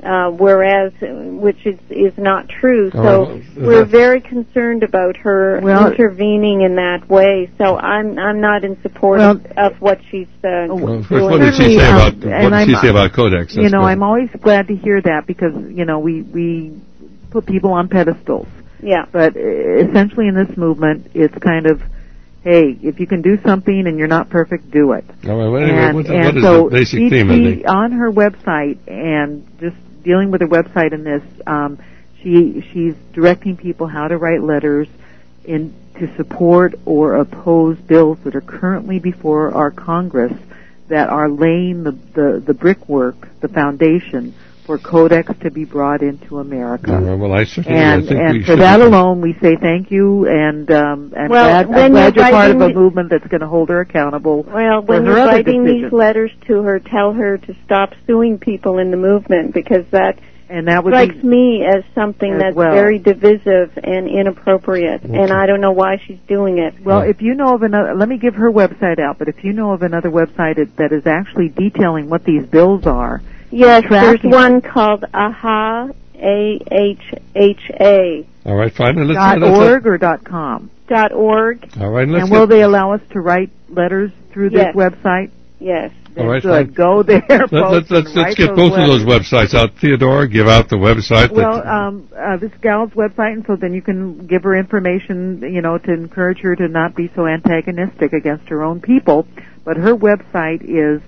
which is not true. So we're very concerned about her intervening in that way. So I'm not in support of what she's doing. What did she say about Codex? I'm always glad to hear that, because we put people on pedestals. Yeah. But essentially in this movement, it's kind of, hey, if you can do something and you're not perfect, do it. All right. Anyway, what is the basic theme of it? On her website, and just dealing with her website in this, she's directing people how to write letters to support or oppose bills that are currently before our Congress that are laying the brickwork, the foundation for Codex to be brought into America. Well, I think for that alone, we say thank you, and I'm glad you're part of a movement that's going to hold her accountable. Well, when you're writing these letters to her, tell her to stop suing people in the movement, because that strikes me as something that's very divisive and inappropriate, and I don't know why she's doing it. Well, if you know of another, let me give her website out, but if you know of another website that is actually detailing what these bills are. Yes, there's one called AHA, AHHA. All right, fine. And .org or .com? .org. All right, and will they allow us to write letters through this website? Yes. All right, good. fine. Go there. Let's get both of those websites out. Theodora, give out the website. Well, this gal's website, and so then you can give her information, to encourage her to not be so antagonistic against her own people. But her website is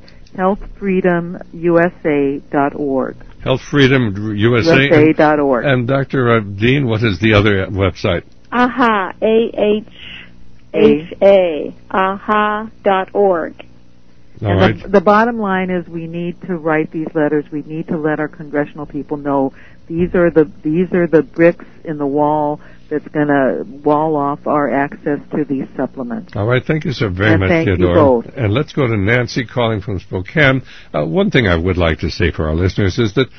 healthfreedomusa.org. Healthfreedomusa.org. And Dr. Dean, what is the other website? AHA. AHHA. AHA.org. And right. The bottom line is we need to write these letters. We need to let our congressional people know these are the bricks in the wall that's going to wall off our access to these supplements. All right. Thank you so very much, Theodora. Thank you both. And let's go to Nancy calling from Spokane. One thing I would like to say for our listeners is that,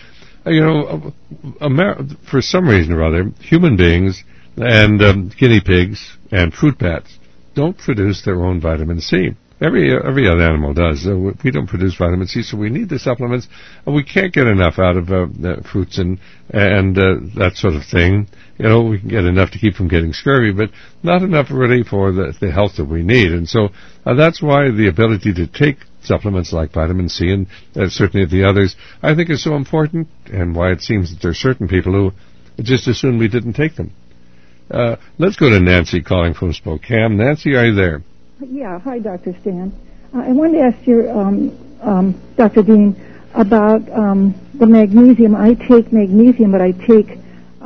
for some reason or other, human beings and guinea pigs and fruit bats don't produce their own vitamin C. Every other animal does. We don't produce vitamin C, so we need the supplements. We can't get enough out of fruits and that sort of thing. We can get enough to keep from getting scurvy, but not enough really for the health that we need. And so that's why the ability to take supplements like vitamin C and certainly the others, I think is so important, and why it seems that there are certain people who just as soon we didn't take them. Let's go to Nancy calling from Spokane. Nancy, are you there? Yeah, hi, Dr. Stan. I wanted to ask you, Dr. Dean, about the magnesium. I take magnesium, but I take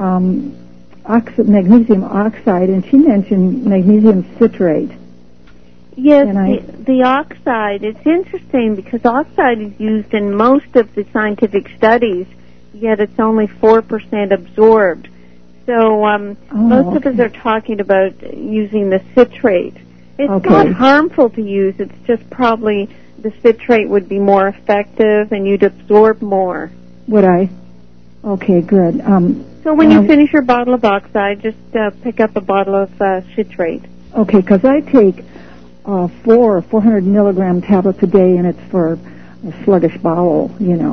magnesium oxide, and she mentioned magnesium citrate. Yes, the oxide. It's interesting because oxide is used in most of the scientific studies, yet it's only 4% absorbed. So most of us are talking about using the citrate. It's not harmful to use. It's just probably the citrate would be more effective and you'd absorb more. Would I? Okay, good. So when you finish your bottle of oxide, just pick up a bottle of citrate. Okay, because I take 400 milligram tablets a day, and it's for a sluggish bowel,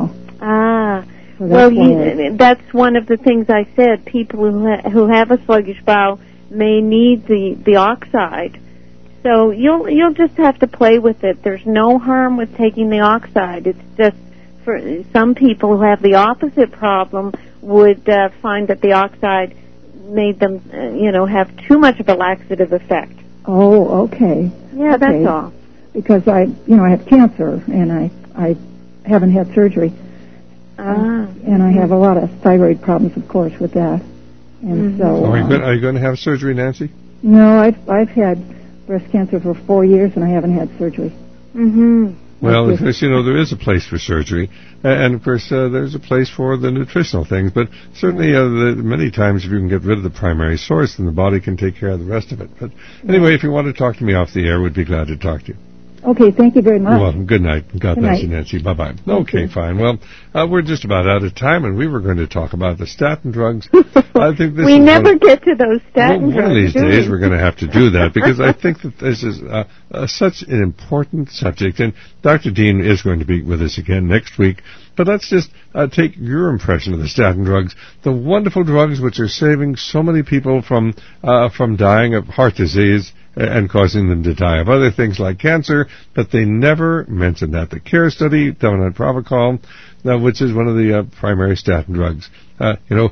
So that's one of the things I said. People who have a sluggish bowel may need the oxide. So you'll just have to play with it. There's no harm with taking the oxide. It's just for some people who have the opposite problem would find that the oxide made them, have too much of a laxative effect. Oh, okay. Yeah, that's all. Because I have cancer and I haven't had surgery. And I have a lot of thyroid problems, of course, with that. And so. Are you going to have surgery, Nancy? No, I've had breast cancer for 4 years, and I haven't had surgery. Well, of course, there is a place for surgery, and of course, there's a place for the nutritional things, but certainly many times if you can get rid of the primary source, then the body can take care of the rest of it. But anyway, if you want to talk to me off the air, we'd be glad to talk to you. Okay, thank you very much. You're welcome. Good night. God bless you, Nancy. Bye-bye. Okay, fine. Well, we're just about out of time, and we were going to talk about the statin drugs. I think this we never get to those statin drugs. One of these days we're going to have to do that, because I think that this is such an important subject, and Dr. Dean is going to be with us again next week. But let's just take your impression of the statin drugs, the wonderful drugs which are saving so many people from dying of heart disease and causing them to die of other things like cancer, but they never mention that. The CARE study done on Pravachol, which is one of the primary statin drugs. The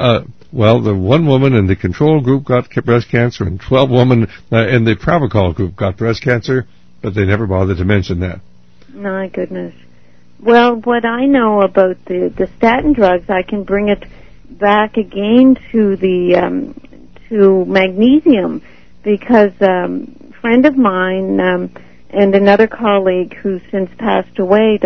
one woman in the control group got breast cancer, and 12 women in the Pravachol group got breast cancer, but they never bothered to mention that. My goodness. Well, what I know about the statin drugs, I can bring it back again to the to magnesium, because a friend of mine and another colleague who's since passed away,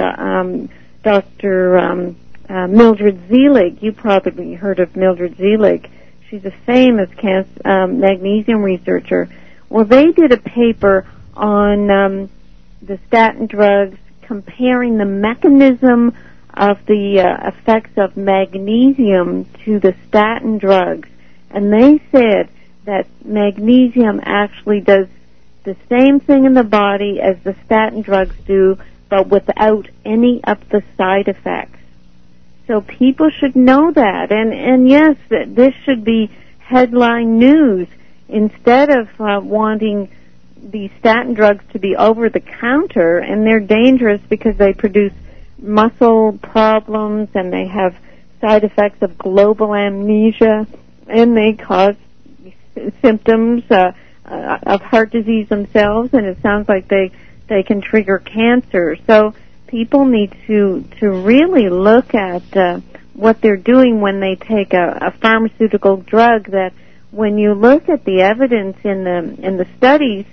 Dr. Mildred Zelig. You probably heard of Mildred Zelig. She's a famous magnesium researcher. Well, they did a paper on the statin drugs, comparing the mechanism of the effects of magnesium to the statin drugs. And they said that magnesium actually does the same thing in the body as the statin drugs do, but without any of the side effects. So people should know that. And yes, this should be headline news instead of wanting these statin drugs to be over the counter, and they're dangerous because they produce muscle problems and they have side effects of global amnesia, and they cause symptoms of heart disease themselves, and it sounds like they can trigger cancer. So people need to really look at what they're doing when they take a pharmaceutical drug. That when you look at the evidence in the studies,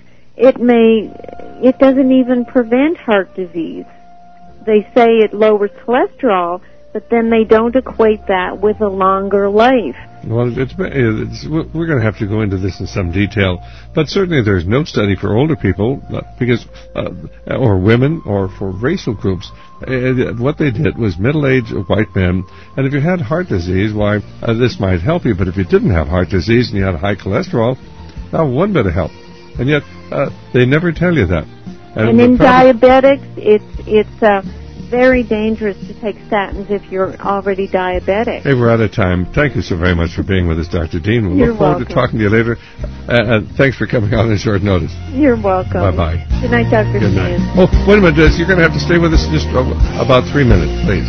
it doesn't even prevent heart disease. They say it lowers cholesterol, but then they don't equate that with a longer life. Well, we're going to have to go into this in some detail, but certainly there's no study for older people because, or women, or for racial groups. What they did was middle-aged white men, and if you had heart disease, why, this might help you, but if you didn't have heart disease and you had high cholesterol, not one bit of help. And yet, they never tell you that. And in diabetics, it's very dangerous to take statins if you're already diabetic. Hey, we're out of time. Thank you so very much for being with us, Dr. Dean. We'll look forward to talking to you later. Thanks for coming on short notice. You're welcome. Bye-bye. Good night, Dr. Good night. Stan. Oh, wait a minute. You're going to have to stay with us just about 3 minutes, please.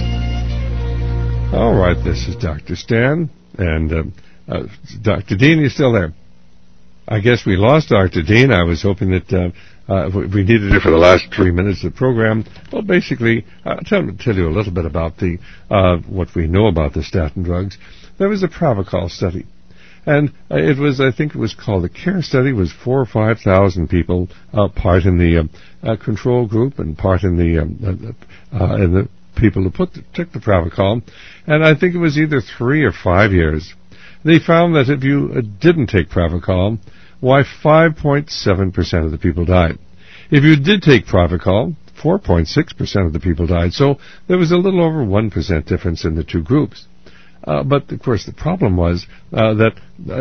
All right, this is Dr. Stan. And Dr. Dean, you still there? I guess we lost Dr. Dean. I was hoping that we needed it for the last 3 minutes of the program. Well, basically, I'll tell you a little bit about what we know about the statin drugs. There was a Pravachol study, and I think it was called the CARE study. It was 4,000 or 5,000 people, part in the control group and part in the people who took the Pravachol. And I think it was either 3 or 5 years. They found that if you didn't take Pravachol, why 5.7% of the people died. If you did take Pravachol, 4.6% of the people died. So there was a little over 1% difference in the two groups. But of course, the problem was that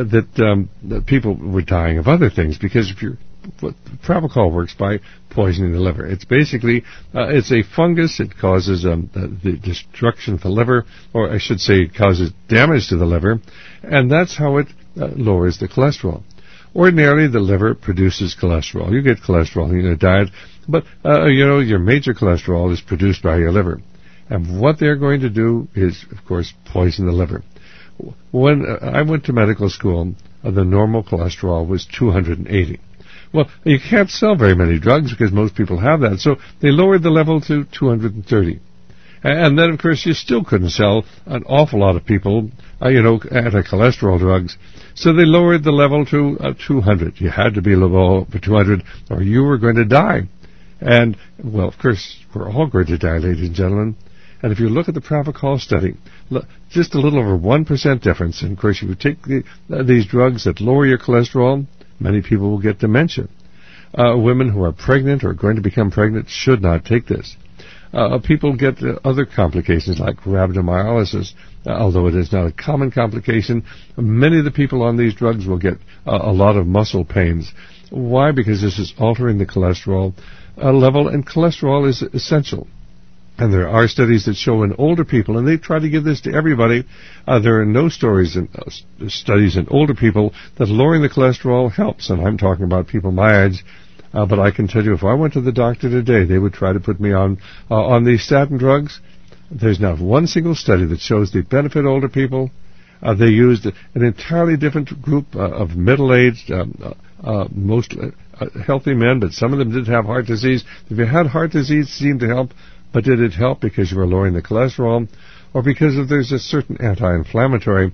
people were dying of other things because Pravachol works by poisoning the liver. It's basically it's a fungus. It causes the destruction of the liver, or I should say, it causes damage to the liver, and that's how it lowers the cholesterol. Ordinarily, the liver produces cholesterol. You get cholesterol in your diet, but your major cholesterol is produced by your liver. And what they're going to do is, of course, poison the liver. When I went to medical school, the normal cholesterol was 280. Well, you can't sell very many drugs because most people have that, so they lowered the level to 230. And then, of course, you still couldn't sell an awful lot of people, anti-cholesterol drugs. So they lowered the level to 200. You had to be below 200 or you were going to die. And, well, of course, we're all going to die, ladies and gentlemen. And if you look at the Pravachol study, just a little over 1% difference. And, of course, if you take these drugs that lower your cholesterol, many people will get dementia. Women who are pregnant or going to become pregnant should not take this. People get other complications like rhabdomyolysis, although it is not a common complication. Many of the people on these drugs will get a lot of muscle pains. Why? Because this is altering the cholesterol level, and cholesterol is essential. And there are studies that show in older people, and they try to give this to everybody, there are no studies in older people that lowering the cholesterol helps. And I'm talking about people my age. But I can tell you, if I went to the doctor today, they would try to put me on these statin drugs. There's not one single study that shows they benefit older people. They used an entirely different group of middle-aged, most healthy men, but some of them did have heart disease. If you had heart disease, it seemed to help, but did it help because you were lowering the cholesterol, or because there's a certain anti-inflammatory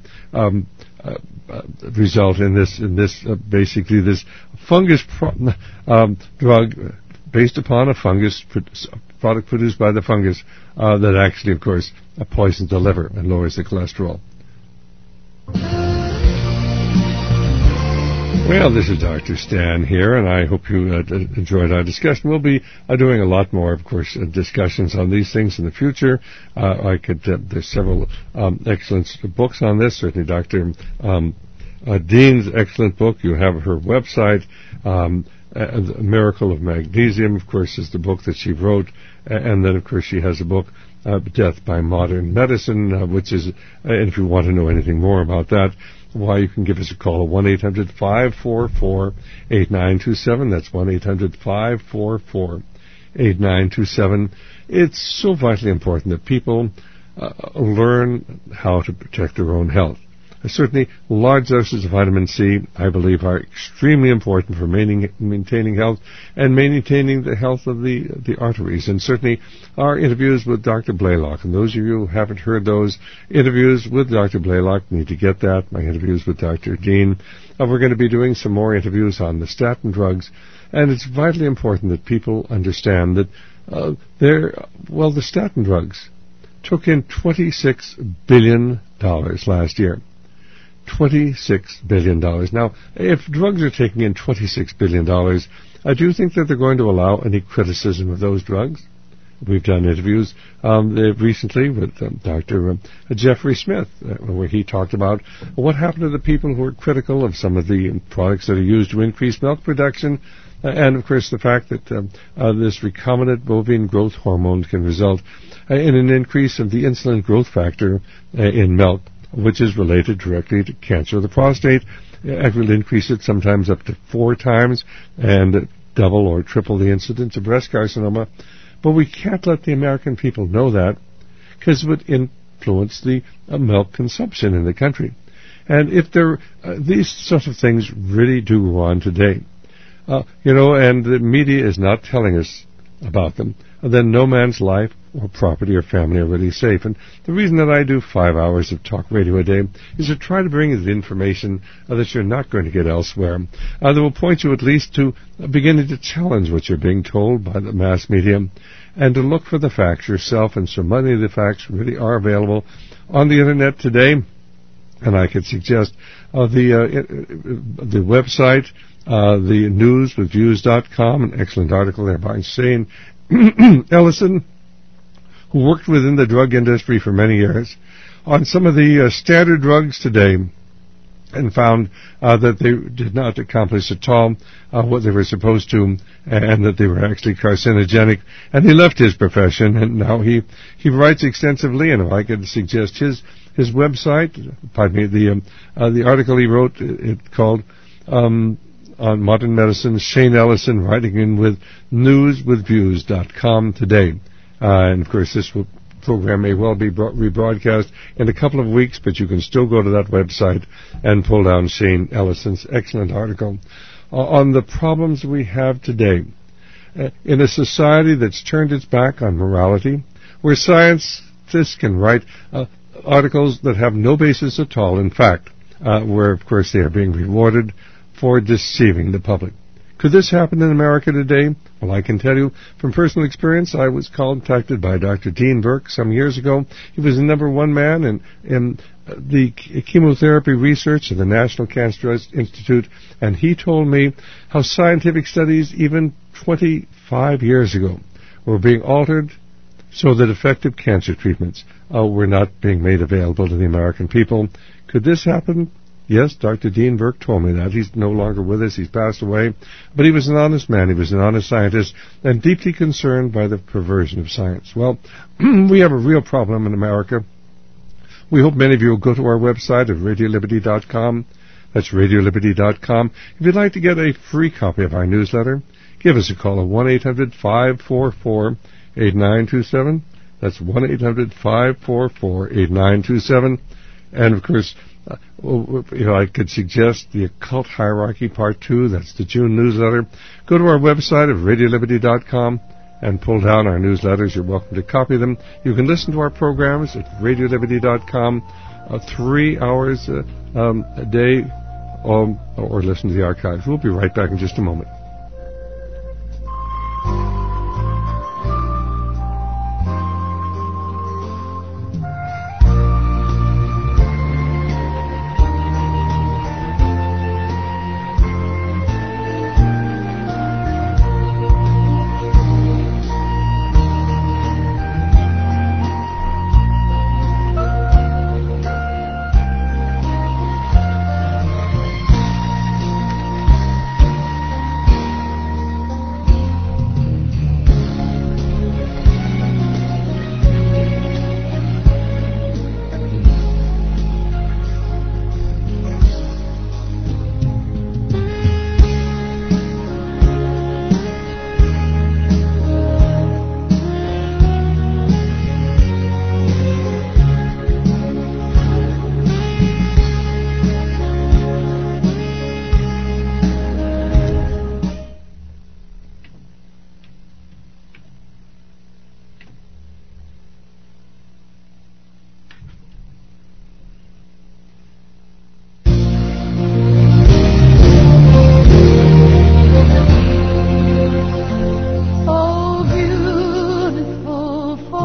result in this basically this fungus drug based upon a fungus product produced by the fungus that actually, of course, poisons the liver and lowers the cholesterol. Well, this is Dr. Stan here, and I hope you enjoyed our discussion. We'll be doing a lot more, of course, discussions on these things in the future. There's several excellent books on this. Certainly, Dr. Dean's excellent book. You have her website. The Miracle of Magnesium, of course, is the book that she wrote. And then, of course, she has a book Death by Modern Medicine, which is, and if you want to know anything more about that, why, you can give us a call at 1-800-544-8927. That's 1-800-544-8927. It's so vitally important that people learn how to protect their own health. Certainly, large doses of vitamin C, I believe, are extremely important for maintaining health and maintaining the health of the arteries. And certainly, our interviews with Dr. Blaylock, and those of you who haven't heard those interviews with Dr. Blaylock need to get that. My interviews with Dr. Dean. We're going to be doing some more interviews on the statin drugs, and it's vitally important that people understand that the statin drugs took in $26 billion last year. $26 billion. Now, if drugs are taking in $26 billion, do you think that they're going to allow any criticism of those drugs? We've done interviews recently with Dr. Jeffrey Smith, where he talked about what happened to the people who are critical of some of the products that are used to increase milk production, and, of course, the fact that this recombinant bovine growth hormone can result in an increase of the insulin growth factor in milk, which is related directly to cancer of the prostate. It will increase it sometimes up to 4 times and double or triple the incidence of breast carcinoma. But we can't let the American people know that, because it would influence the milk consumption in the country. And if these sort of things really do go on today, and the media is not telling us about them, then no man's life or property or family are really safe. And the reason that I do 5 hours of talk radio a day is to try to bring you the information that you're not going to get elsewhere, that will point you at least to beginning to challenge what you're being told by the mass media, and to look for the facts yourself. And so many of the facts really are available on the Internet today. And I could suggest the website, the newswithviews.com, an excellent article there by Shane Ellison, who worked within the drug industry for many years, on some of the standard drugs today, and found that they did not accomplish at all what they were supposed to, and that they were actually carcinogenic. And he left his profession, and now he writes extensively. And if I could suggest his website, the article he wrote, it's called on modern medicine, Shane Ellison, writing in with newswithviews.com today. And of course, this program may well be rebroadcast in a couple of weeks, but you can still go to that website and pull down Shane Ellison's excellent article on the problems we have today in a society that's turned its back on morality, where scientists can write articles that have no basis at all, in fact, where, of course, they are being rewarded for deceiving the public. Could this happen in America today? Well, I can tell you from personal experience. I was contacted by Dr. Dean Burke some years ago. He was the number one man in the chemotherapy research at the National Cancer Institute, and he told me how scientific studies even 25 years ago were being altered so that effective cancer treatments were not being made available to the American people. Could this happen? Yes, Dr. Dean Burke told me that. He's no longer with us. He's passed away. But he was an honest man. He was an honest scientist and deeply concerned by the perversion of science. Well, we have a real problem in America. We hope many of you will go to our website at radioliberty.com. That's radioliberty.com. If you'd like to get a free copy of our newsletter, give us a call at 1-800-544-8927. That's 1-800-544-8927. And, of course, I could suggest the Occult Hierarchy Part 2. That's the June newsletter. Go to our website at radioliberty.com and pull down our newsletters. You're welcome to copy them. You can listen to our programs at radioliberty.com 3 hours a day, or listen to the archives. We'll be right back in just a moment.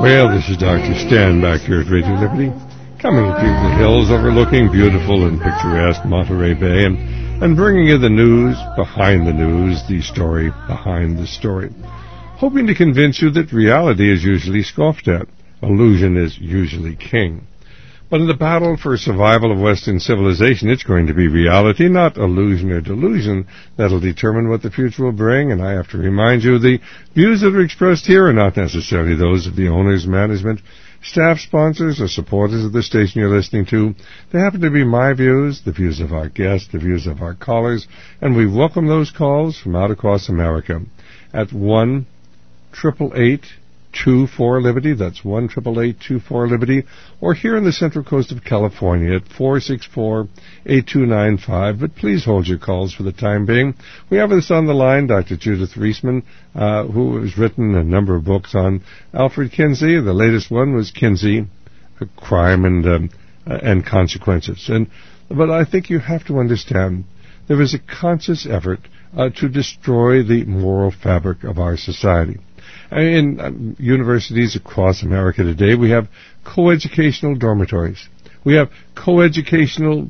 Well, this is Dr. Stan back here at Radio Liberty, coming at you from the hills overlooking beautiful and picturesque Monterey Bay and bringing you the news behind the news, the story behind the story, hoping to convince you that reality is usually scoffed at, illusion is usually king. But in the battle for survival of Western civilization, it's going to be reality, not illusion or delusion, that'll determine what the future will bring. And I have to remind you, the views that are expressed here are not necessarily those of the owners, management, staff, sponsors, or supporters of the station you're listening to. They happen to be my views, the views of our guests, the views of our callers, and we welcome those calls from out across America at 1-888-24-LIBERTY. That's 1-888-24-LIBERTY. Or here in the Central Coast of California at 464-8295. But please hold your calls for the time being. We have us on the line Dr. Judith Reisman, who has written a number of books on Alfred Kinsey. The latest one was Kinsey, Crime and Consequences. But I think you have to understand there is a conscious effort to destroy the moral fabric of our society. In universities across America today, we have coeducational dormitories. We have coeducational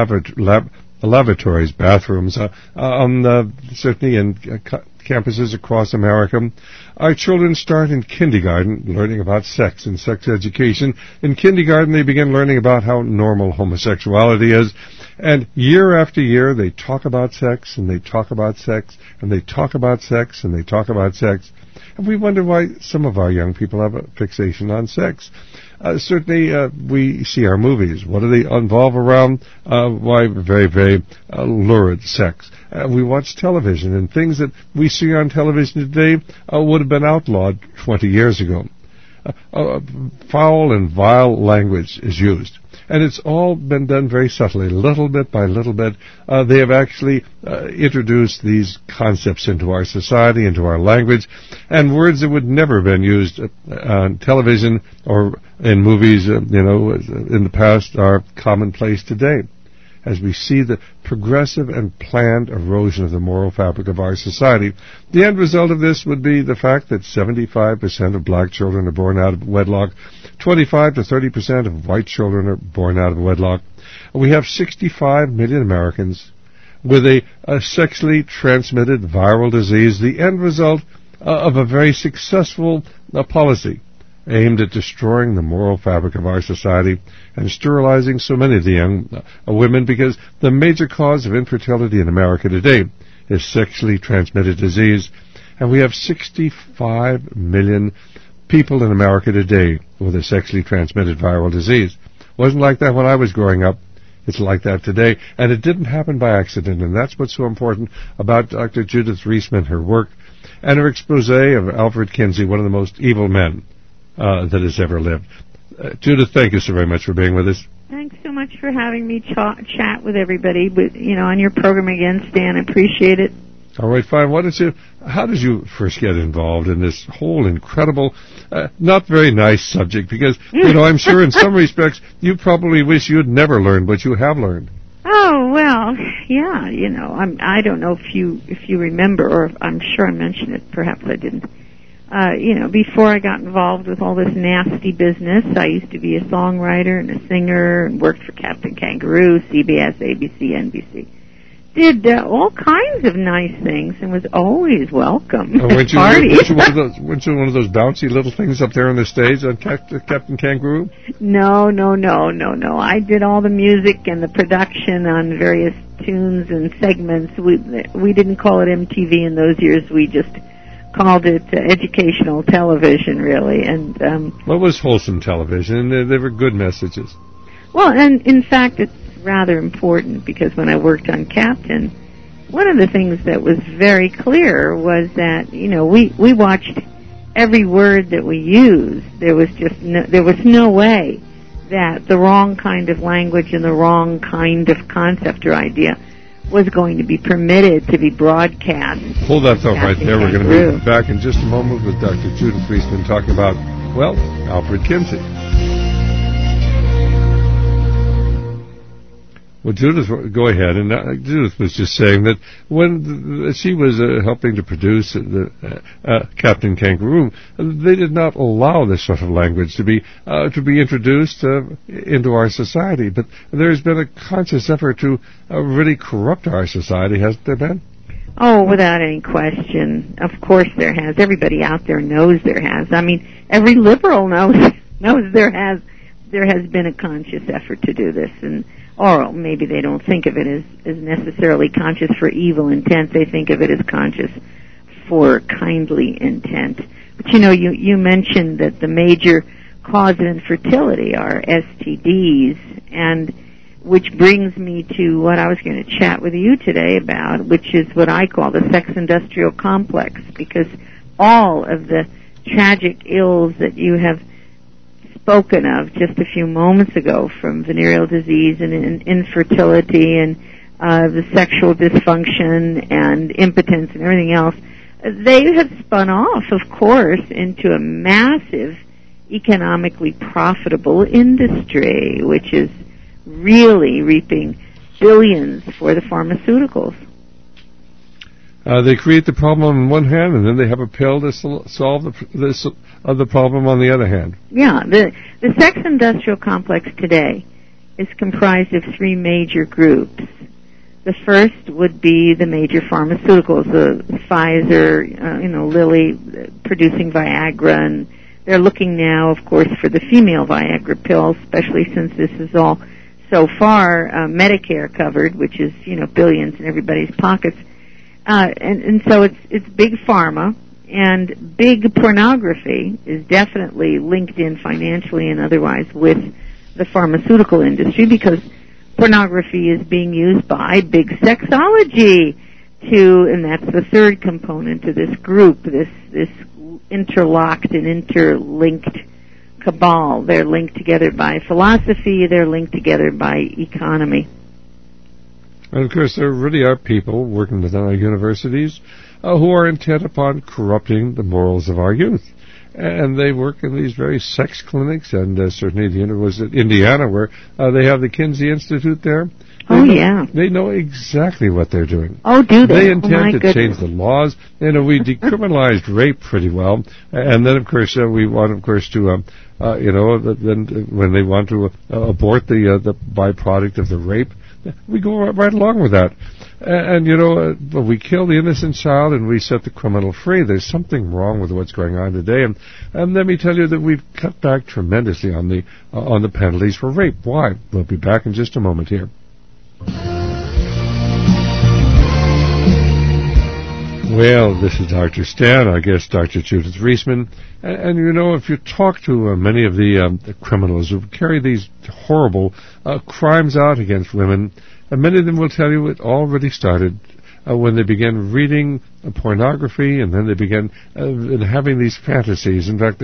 lavatories, bathrooms, certainly in campuses across America. Our children start in kindergarten learning about sex and sex education. In kindergarten, they begin learning about how normal homosexuality is. And year after year, they talk about sex, and they talk about sex, and they talk about sex, and they talk about sex. And we wonder why some of our young people have a fixation on sex. Certainly, we see our movies. What do they involve around? Why, very, very lurid sex. We watch television, and things that we see on television today would have been outlawed 20 years ago. Foul and vile language is used. And it's all been done very subtly, little bit by little bit. They have actually introduced these concepts into our society, into our language, and words that would never have been used on television or in movies, in the past are commonplace today. As we see the progressive and planned erosion of the moral fabric of our society, the end result of this would be the fact that 75% of black children are born out of wedlock, 25 to 30% of white children are born out of wedlock. We have 65 million Americans with a sexually transmitted viral disease, the end result of a very successful policy aimed at destroying the moral fabric of our society and sterilizing so many of the young women, because the major cause of infertility in America today is sexually transmitted disease. And we have 65 million people in America today with a sexually transmitted viral disease. It wasn't like that when I was growing up. It's like that today. And it didn't happen by accident. And that's what's so important about Dr. Judith Reisman, her work, and her expose of Alfred Kinsey, one of the most evil men that has ever lived. Judith, thank you so very much for being with us. Thanks so much for having me chat with everybody. But, on your program again, Stan, I appreciate it. All right, fine. How did you first get involved in this whole incredible, not very nice subject? Because, I'm sure in some respects you probably wish you had never learned what you have learned. Oh, well, yeah, I don't know if you remember, or I'm sure I mentioned it, perhaps I didn't. Before I got involved with all this nasty business, I used to be a songwriter and a singer and worked for Captain Kangaroo, CBS, ABC, NBC. Did all kinds of nice things and was always welcome at parties. Weren't you one of those bouncy little things up there on the stage on Captain Kangaroo? No. I did all the music and the production on various tunes and segments. We didn't call it MTV in those years. We just called it educational television, really. And what was wholesome television? They were good messages. Well, and in fact, it's rather important, because when I worked on Captain, one of the things that was very clear was that we watched every word that we used. There was no way that the wrong kind of language and the wrong kind of concept or idea was going to be permitted to be broadcast. Hold that thought right there. We're going to be back in just a moment with Dr. Judith Reisman talking about, Alfred Kinsey. Well, Judith, go ahead. And Judith was just saying that when she was helping to produce Captain Kangaroo, they did not allow this sort of language to be introduced into our society. But there's been a conscious effort to really corrupt our society, hasn't there been? Oh, without any question. Of course there has. Everybody out there knows there has. I mean, every liberal knows there has been a conscious effort to do this, or maybe they don't think of it as necessarily conscious for evil intent. They think of it as conscious for kindly intent. But you mentioned that the major cause of infertility are STDs, and which brings me to what I was going to chat with you today about, which is what I call the sex industrial complex, because all of the tragic ills that you have spoken of just a few moments ago, from venereal disease and infertility and the sexual dysfunction and impotence and everything else, they have spun off, of course, into a massive economically profitable industry, which is really reaping billions for the pharmaceuticals. They create the problem on one hand, and then they have a pill to solve the problem on the other hand. Yeah, the sex industrial complex today is comprised of three major groups. The first would be the major pharmaceuticals, the Pfizer, Lilly producing Viagra, and they're looking now, of course, for the female Viagra pill, especially since this is all so far Medicare covered, which is, billions in everybody's pockets. And so it's big pharma, and big pornography is definitely linked in financially and otherwise with the pharmaceutical industry, because pornography is being used by big sexology and that's the third component to this group, this interlocked and interlinked cabal. They're linked together by philosophy, they're linked together by economy. And of course, there really are people working within our universities who are intent upon corrupting the morals of our youth. And they work in these very sex clinics, and certainly the University of Indiana, where they have the Kinsey Institute there. They know exactly what they're doing. Oh, do they? They intend to change the laws. We decriminalized rape pretty well, and then of course we want, of course, to then when they want to abort the byproduct of the rape, we go right along with that. And we kill the innocent child and we set the criminal free. There's something wrong with what's going on today, and let me tell you that we've cut back tremendously on the penalties for rape. Why? We'll be back in just a moment here. Well, this is Dr. Stan, our guest, Dr. Judith Reisman. And if you talk to many of the criminals who carry these horrible crimes out against women, many of them will tell you it already started when they began reading pornography, and then they began having these fantasies. In fact, the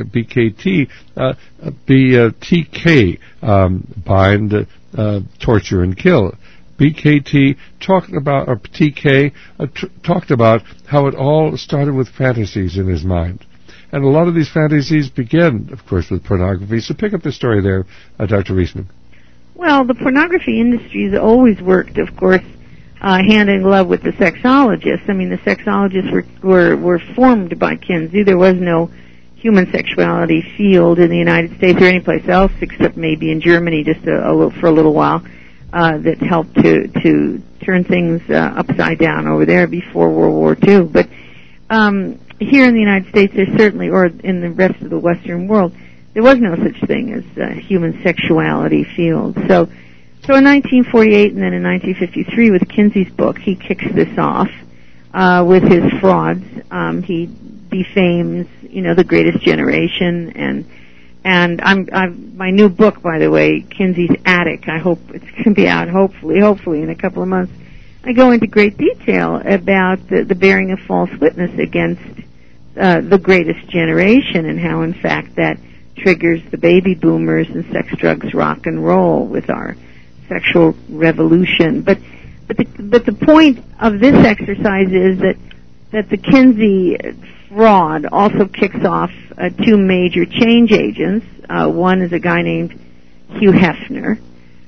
BTK, bind, torture, and kill. BKT talked about, or TK talked about how it all started with fantasies in his mind. And a lot of these fantasies begin, of course, with pornography. So pick up the story there, Dr. Reisman. Well, the pornography industry has always worked, of course, hand in glove with the sexologists. I mean, the sexologists were formed by Kinsey. There was no human sexuality field in the United States or anyplace else, except maybe in Germany just for a little while. That helped to turn things upside down over there before World War II. But here in the United States, there certainly, or in the rest of the Western world, there was no such thing as human sexuality field. So in 1948 and then in 1953, with Kinsey's book, he kicks this off with his frauds. He defames, the greatest generation, and my new book, by the way, Kinsey's Attic. I hope it's going to be out hopefully in a couple of months. I go into great detail about the bearing of false witness against the greatest generation, and how, in fact, that triggers the baby boomers and sex, drugs, rock and roll with our sexual revolution. But the point of this exercise is that the Kinsey fraud also kicks off two major change agents. One is a guy named Hugh Hefner,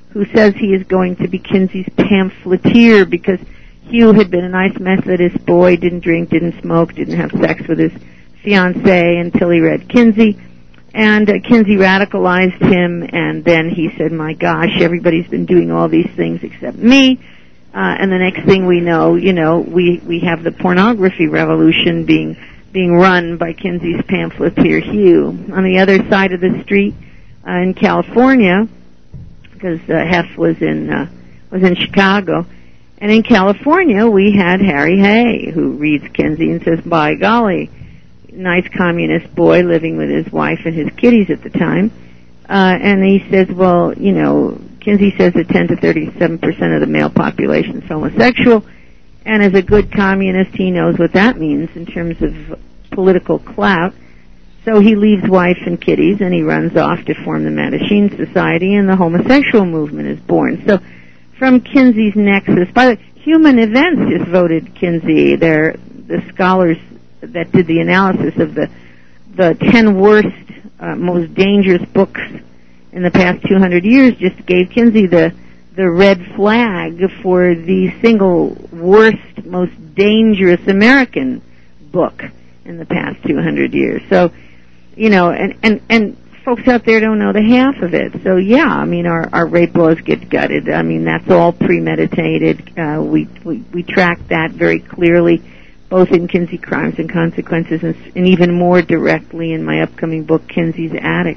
who says he is going to be Kinsey's pamphleteer because Hugh had been a nice Methodist boy, didn't drink, didn't smoke, didn't have sex with his fiancée until he read Kinsey. And Kinsey radicalized him, and then he said, my gosh, everybody's been doing all these things except me. And the next thing we know, we have the pornography revolution being run by Kinsey's pamphleteer Hugh. On the other side of the street in California, because Hef was in Chicago, and in California we had Harry Hay, who reads Kinsey and says, by golly, nice communist boy living with his wife and his kiddies at the time. And he says, well, Kinsey says that 10 to 37% of the male population is homosexual, and as a good communist, he knows what that means in terms of political clout. So he leaves wife and kiddies, and he runs off to form the Mattachine Society, and the homosexual movement is born. So from Kinsey's nexus, by the Human Events just voted Kinsey. They're the scholars that did the analysis of the 10 worst, most dangerous books in the past 200 years just gave Kinsey the red flag for the single worst, most dangerous American book in the past 200 years. So, and folks out there don't know the half of it. So, yeah, I mean, our rape laws get gutted. I mean, that's all premeditated. We track that very clearly, both in Kinsey Crimes and Consequences and even more directly in my upcoming book, Kinsey's Attic.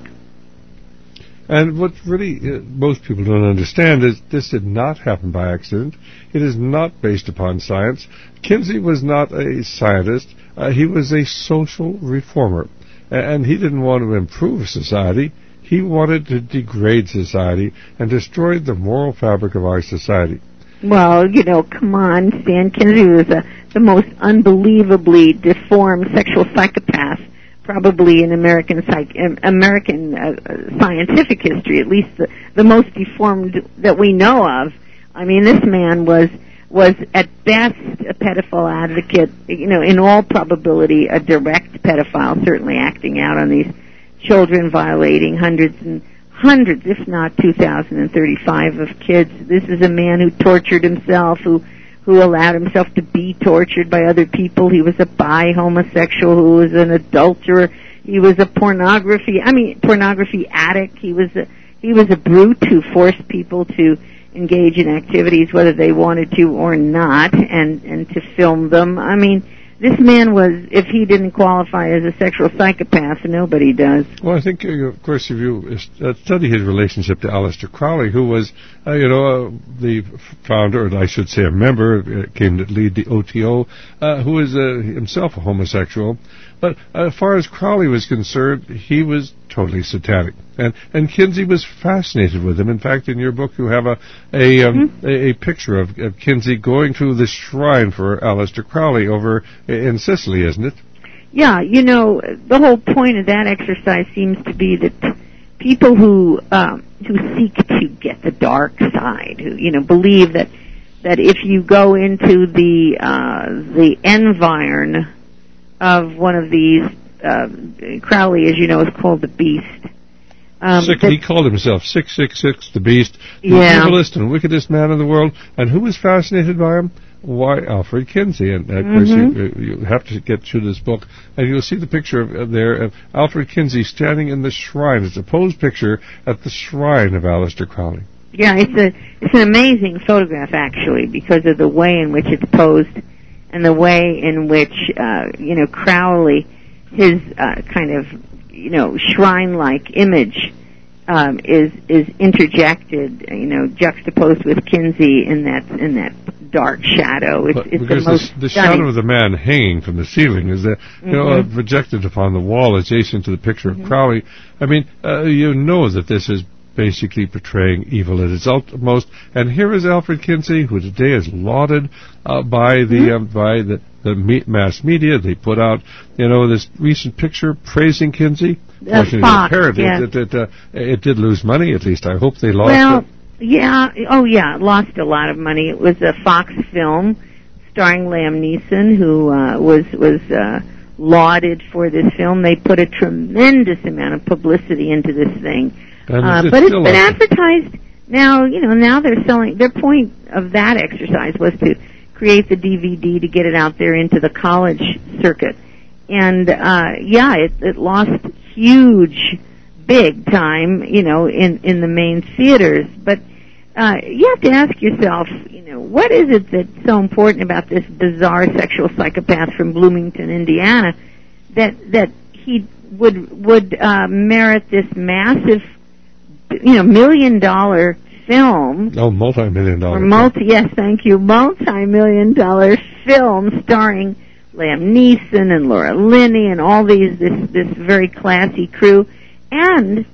And what really most people don't understand is this did not happen by accident. It is not based upon science. Kinsey was not a scientist. He was a social reformer. And he didn't want to improve society. He wanted to degrade society and destroy the moral fabric of our society. Well, come on, Stan. Kinsey was the most unbelievably deformed sexual psychopath probably in American scientific history, at least the most deformed that we know of. I mean, this man was at best a pedophile advocate, in all probability a direct pedophile, certainly acting out on these children, violating hundreds, if not 2,035 of kids. This is a man who tortured himself, who allowed himself to be tortured by other people. He was a bi-homosexual who was an adulterer. He was a pornography addict. He was a brute who forced people to engage in activities whether they wanted to or not, and to film them. I mean, this man was, if he didn't qualify as a sexual psychopath, nobody does. Well, I think, of course, if you study his relationship to Aleister Crowley, who was, the founder, or I should say a member, came to lead the OTO, who was himself a homosexual. But as far as Crowley was concerned, he was totally satanic. And Kinsey was fascinated with him. In fact, in your book, you have a picture of Kinsey going to the shrine for Aleister Crowley over in Sicily, isn't it? Yeah, the whole point of that exercise seems to be that people who seek to get the dark side, who believe that if you go into the environ of one of these, Crowley, as you know, is called the Beast. He called himself 666, the Beast, the evilest and wickedest man in the world. And who was fascinated by him? Why, Alfred Kinsey. And, of course, you have to get through this book, and you'll see the picture of Alfred Kinsey standing in the shrine. It's a posed picture at the shrine of Aleister Crowley. Yeah, it's an amazing photograph, actually, because of the way in which it's posed and the way in which, Crowley, his kind of, shrine-like image is interjected, juxtaposed with Kinsey in that dark shadow. It's because the shadow of the man hanging from the ceiling is projected upon the wall adjacent to the picture of Crowley. I mean, that this is basically portraying evil at its utmost. And here is Alfred Kinsey, who today is lauded by the mass media. They put out, this recent picture praising Kinsey. Apparently, it did lose money. At least I hope they lost it. Yeah. Oh, yeah. It lost a lot of money. It was a Fox film starring Liam Neeson, who was lauded for this film. They put a tremendous amount of publicity into this thing. But it's been advertised Now, now they're selling, their point of that exercise was to create the DVD to get it out there into the college circuit. And, it lost huge, big time, in the main theaters. But, you have to ask yourself, what is it that's so important about this bizarre sexual psychopath from Bloomington, Indiana, that he would merit this massive, $1 million film. Oh, multi-million-dollar. Multi-million-dollar film starring Liam Neeson and Laura Linney and all this very classy crew, and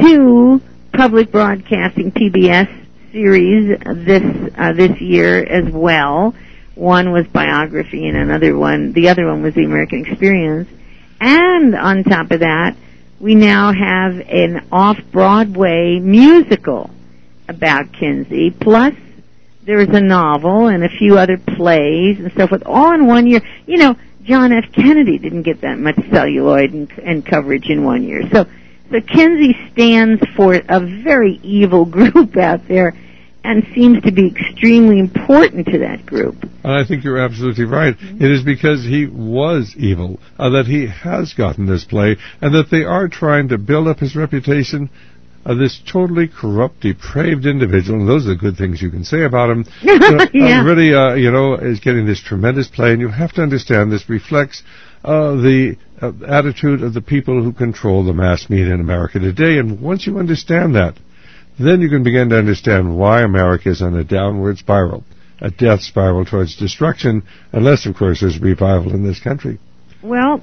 2 public broadcasting PBS series this year as well. One was biography, and the other one was The American Experience. And on top of that, we now have an off-Broadway musical about Kinsey, plus there is a novel and a few other plays and so forth, all in 1 year. John F. Kennedy didn't get that much celluloid and coverage in 1 year. So Kinsey stands for a very evil group out there and seems to be extremely important to that group. And I think you're absolutely right. Mm-hmm. It is because he was evil that he has gotten this play, and that they are trying to build up his reputation. This totally corrupt, depraved individual, and those are the good things you can say about him, really, is getting this tremendous play. And you have to understand this reflects the attitude of the people who control the mass media in America today. And once you understand that, then you can begin to understand why America is on a downward spiral, a death spiral towards destruction, unless, of course, there's revival in this country. Well,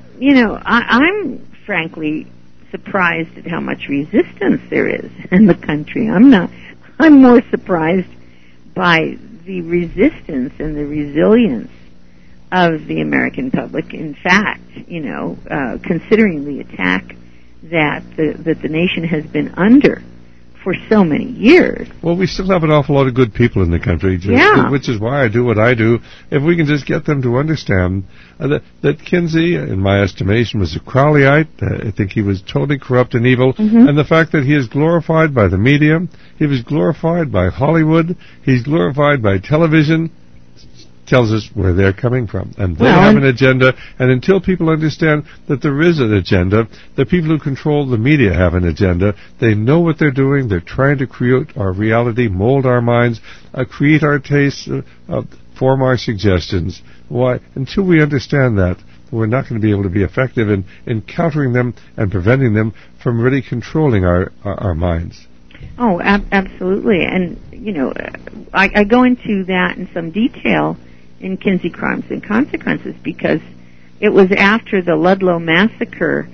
I'm frankly surprised at how much resistance there is in the country. I'm more surprised by the resistance and the resilience of the American public. In fact, considering the attack that the nation has been under for so many years. Well, we still have an awful lot of good people in the country, which is why I do what I do. If we can just get them to understand that Kinsey, in my estimation, was a Crowleyite. I think he was totally corrupt and evil. Mm-hmm. And the fact that he is glorified by the media, he was glorified by Hollywood, he's glorified by television, tells us where they're coming from. And they have an agenda, and until people understand that there is an agenda, the people who control the media have an agenda. They know what they're doing. They're trying to create our reality, mold our minds, create our tastes, form our suggestions. Why? Until we understand that, we're not going to be able to be effective in countering them and preventing them from really controlling our minds. Oh, absolutely. And, I go into that in some detail in Kinsey Crimes and Consequences, because it was after the Ludlow massacre,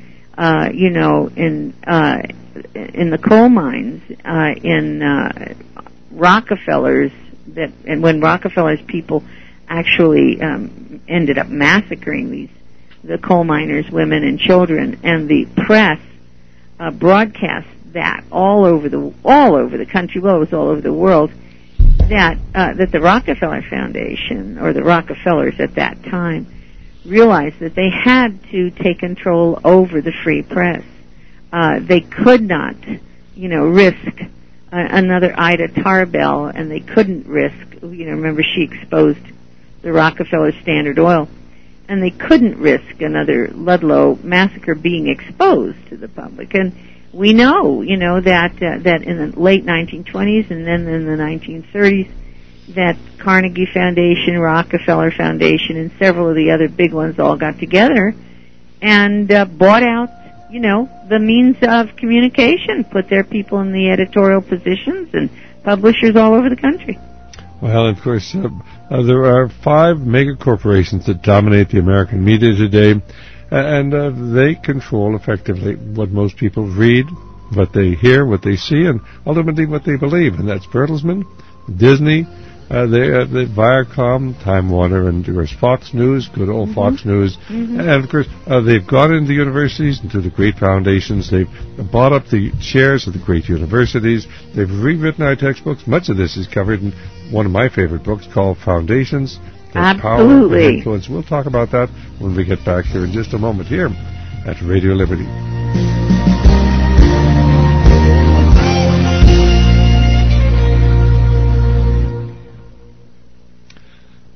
in the coal mines, in Rockefeller's, and when Rockefeller's people actually ended up massacring the coal miners, women and children, and the press broadcast that all over the country. Well, it was all over the world. That the Rockefeller Foundation, or the Rockefellers at that time, realized that they had to take control over the free press. They could not, risk another Ida Tarbell, and they couldn't risk, remember she exposed the Rockefeller Standard Oil, and they couldn't risk another Ludlow massacre being exposed to the public. And we know, that in the late 1920s and then in the 1930s, that Carnegie Foundation, Rockefeller Foundation, and several of the other big ones all got together and bought out, the means of communication, put their people in the editorial positions and publishers all over the country. Well, of course, there are 5 mega corporations that dominate the American media today. And they control effectively what most people read, what they hear, what they see, and ultimately what they believe. And that's Bertelsmann, Disney, the Viacom, Time Warner, and of course Fox News, good old mm-hmm. Fox News. Mm-hmm. And of course, they've gone into the universities, into the great foundations. They've bought up the chairs of the great universities. They've rewritten our textbooks. Much of this is covered in one of my favorite books called Foundations. Absolutely. Power and influence. We'll talk about that when we get back here in just a moment here at Radio Liberty.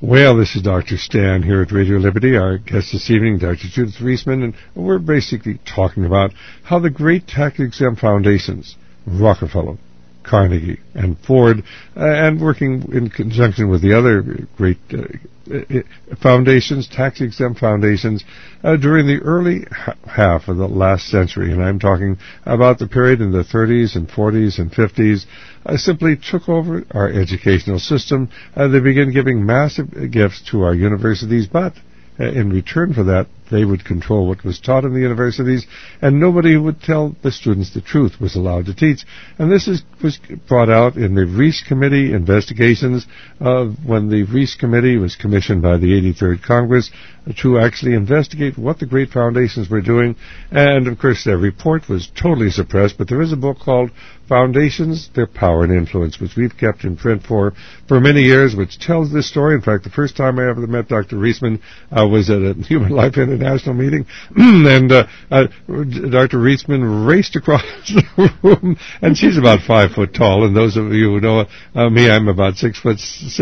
Well, this is Dr. Stan here at Radio Liberty. Our guest this evening, Dr. Judith Reisman, and we're basically talking about how the great tax-exempt foundations, Rockefeller, Carnegie, and Ford, and working in conjunction with the other great foundations, tax-exempt foundations, during the early half of the last century, and I'm talking about the period in the 30s and 40s and 50s, simply took over our educational system. They began giving massive gifts to our universities, but in return for that, they would control what was taught in the universities, and nobody who would tell the students the truth was allowed to teach. And this was brought out in the Reece Committee investigations, when the Reece Committee was commissioned by the 83rd Congress to actually investigate what the great foundations were doing. And, of course, their report was totally suppressed, but there is a book called Foundations, Their Power and Influence, which we've kept in print for many years, which tells this story. In fact, the first time I ever met Dr. Reisman was at a Human Life International meeting, and Dr. Reisman raced across the room, and she's about 5 foot tall, and those of you who know me, I'm about 6'5" or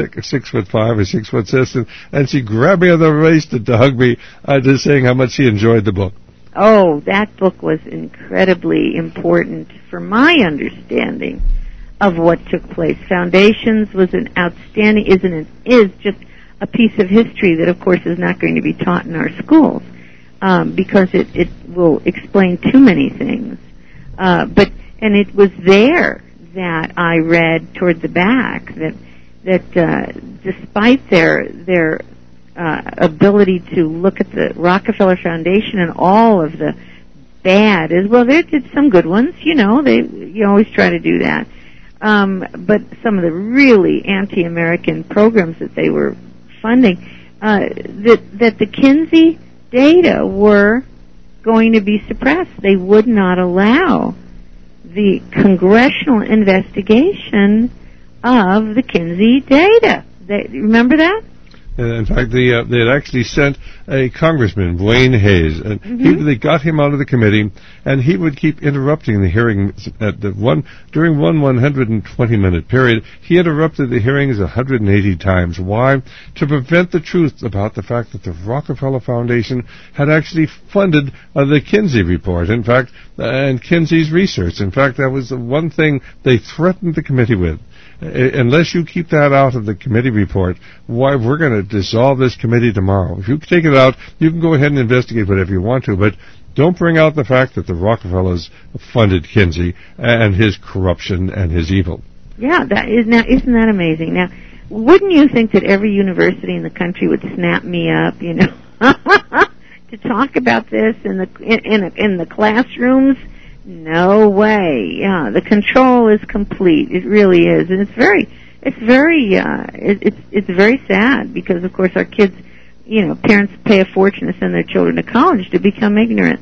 6'6", and she grabbed me on the waist to hug me, just saying how much she enjoyed the book. Oh, that book was incredibly important for my understanding of what took place. Foundations was an outstanding, is just a piece of history that, of course, is not going to be taught in our schools, because it will explain too many things. And it was there that I read toward the back that despite their ability to look at the Rockefeller Foundation and all of the bad, as well, they did some good ones, you always try to do that. But some of the really anti-American programs that they were funding, that the Kinsey data were going to be suppressed. They would not allow the congressional investigation of the Kinsey data. Remember that? In fact, they had actually sent a congressman, Wayne Hayes, and they got him out of the committee, and he would keep interrupting the hearings during one 120-minute period. He interrupted the hearings 180 times. Why? To prevent the truth about the fact that the Rockefeller Foundation had actually funded the Kinsey report. In fact, and Kinsey's research. In fact, that was the one thing they threatened the committee with. Unless you keep that out of the committee report, why, we're going to dissolve this committee tomorrow. If you take it out, you can go ahead and investigate whatever you want to, but don't bring out the fact that the Rockefellers funded Kinsey and his corruption and his evil. Yeah, isn't that amazing? Now, wouldn't you think that every university in the country would snap me up, to talk about this in the classrooms? No way. Yeah, the control is complete. It really is, and it's very sad because, of course, our kids, parents pay a fortune to send their children to college to become ignorant.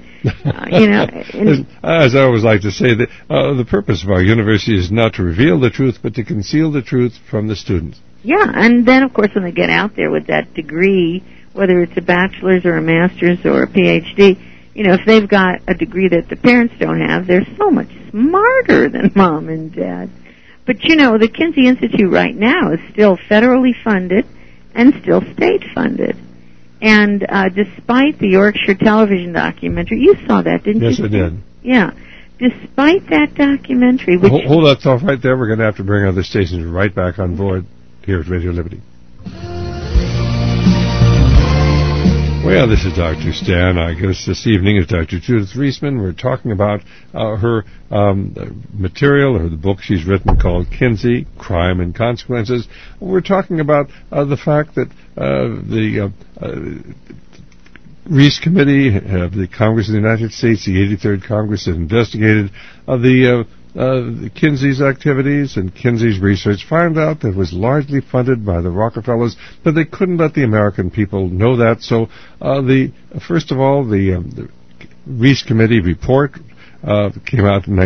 As I always like to say, the purpose of our university is not to reveal the truth, but to conceal the truth from the students. Yeah, and then, of course, when they get out there with that degree, whether it's a bachelor's or a master's or a PhD, if they've got a degree that the parents don't have, they're so much smarter than mom and dad. But, the Kinsey Institute right now is still federally funded and still state funded. And despite the Yorkshire television documentary, you saw that, didn't you? Yes, I did. Yeah. Despite that documentary... Hold that thought right there. We're going to have to bring other stations right back on board here at Radio Liberty. Well, this is Dr. Stan. Our guest this evening is Dr. Judith Reisman. We're talking about her material, or the book she's written called Kinsey, Crime and Consequences. We're talking about the fact that the Reece Committee of the Congress of the United States, the 83rd Congress, has investigated Kinsey's activities and Kinsey's research, found out that it was largely funded by the Rockefellers, but they couldn't let the American people know that. So, first of all, the Reece Committee report came out in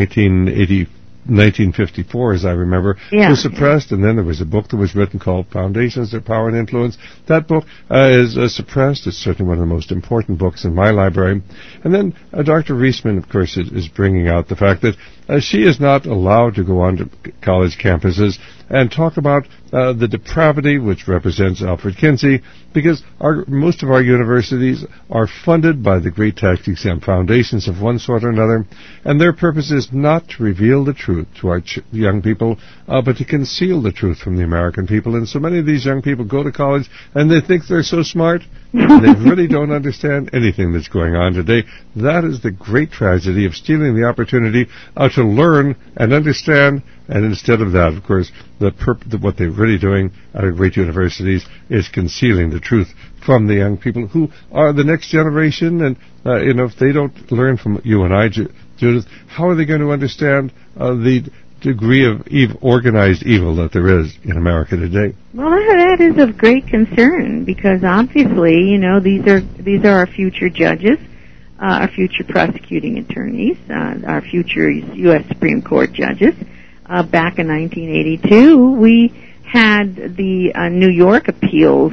1954, as I remember, was suppressed, and then there was a book that was written called Foundations, Their Power and Influence. That book is suppressed. It's certainly one of the most important books in my library. And then Dr. Reisman, of course, is bringing out the fact that she is not allowed to go on to college campuses and talk about the depravity which represents Alfred Kinsey, because most of our universities are funded by the great tax-exempt foundations of one sort or another, and their purpose is not to reveal the truth to our young people, but to conceal the truth from the American people. And so many of these young people go to college, and they think they're so smart, and they really don't understand anything that's going on today. That is the great tragedy of stealing the opportunity to learn and understand. And instead of that, of course, what they're really doing at our great universities is concealing the truth from the young people who are the next generation. And, if they don't learn from you and I, Judith, how are they going to understand the degree of organized evil that there is in America today? Well, that is of great concern, because obviously, these are our future judges, our future prosecuting attorneys, our future U.S. Supreme Court judges. Back in 1982, we had the New York appeals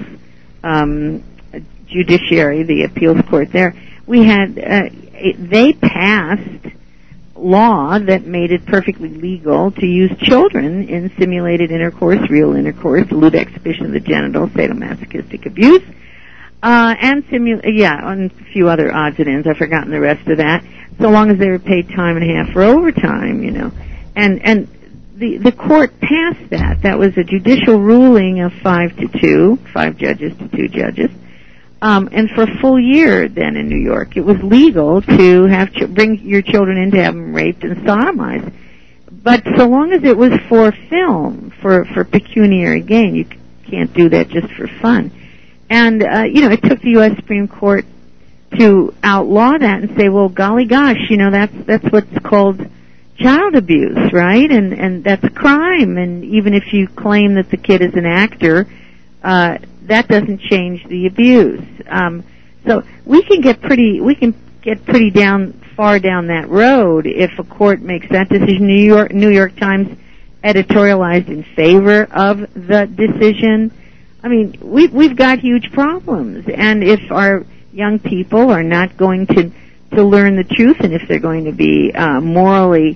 judiciary, the appeals court there. We had they passed law that made it perfectly legal to use children in simulated intercourse, real intercourse, lewd exhibition of the genitals, sadomasochistic abuse, and a few other odds and ends. I've forgotten the rest of that. So long as they were paid time and a half for overtime, and the court passed that. That was a judicial ruling of 5-2, 5 judges to 2 judges. And for a full year then in New York, it was legal to bring your children in to have them raped and sodomized. But so long as it was for film, for pecuniary gain, you can't do that just for fun. And, it took the U.S. Supreme Court to outlaw that and say, well, golly gosh, that's what's called child abuse, right? And that's a crime. And even if you claim that the kid is an actor, that doesn't change the abuse. So we can get pretty far down that road if a court makes that decision. New York Times editorialized in favor of the decision. I mean, we've got huge problems, and if our young people are not going to learn the truth, and if they're going to be morally,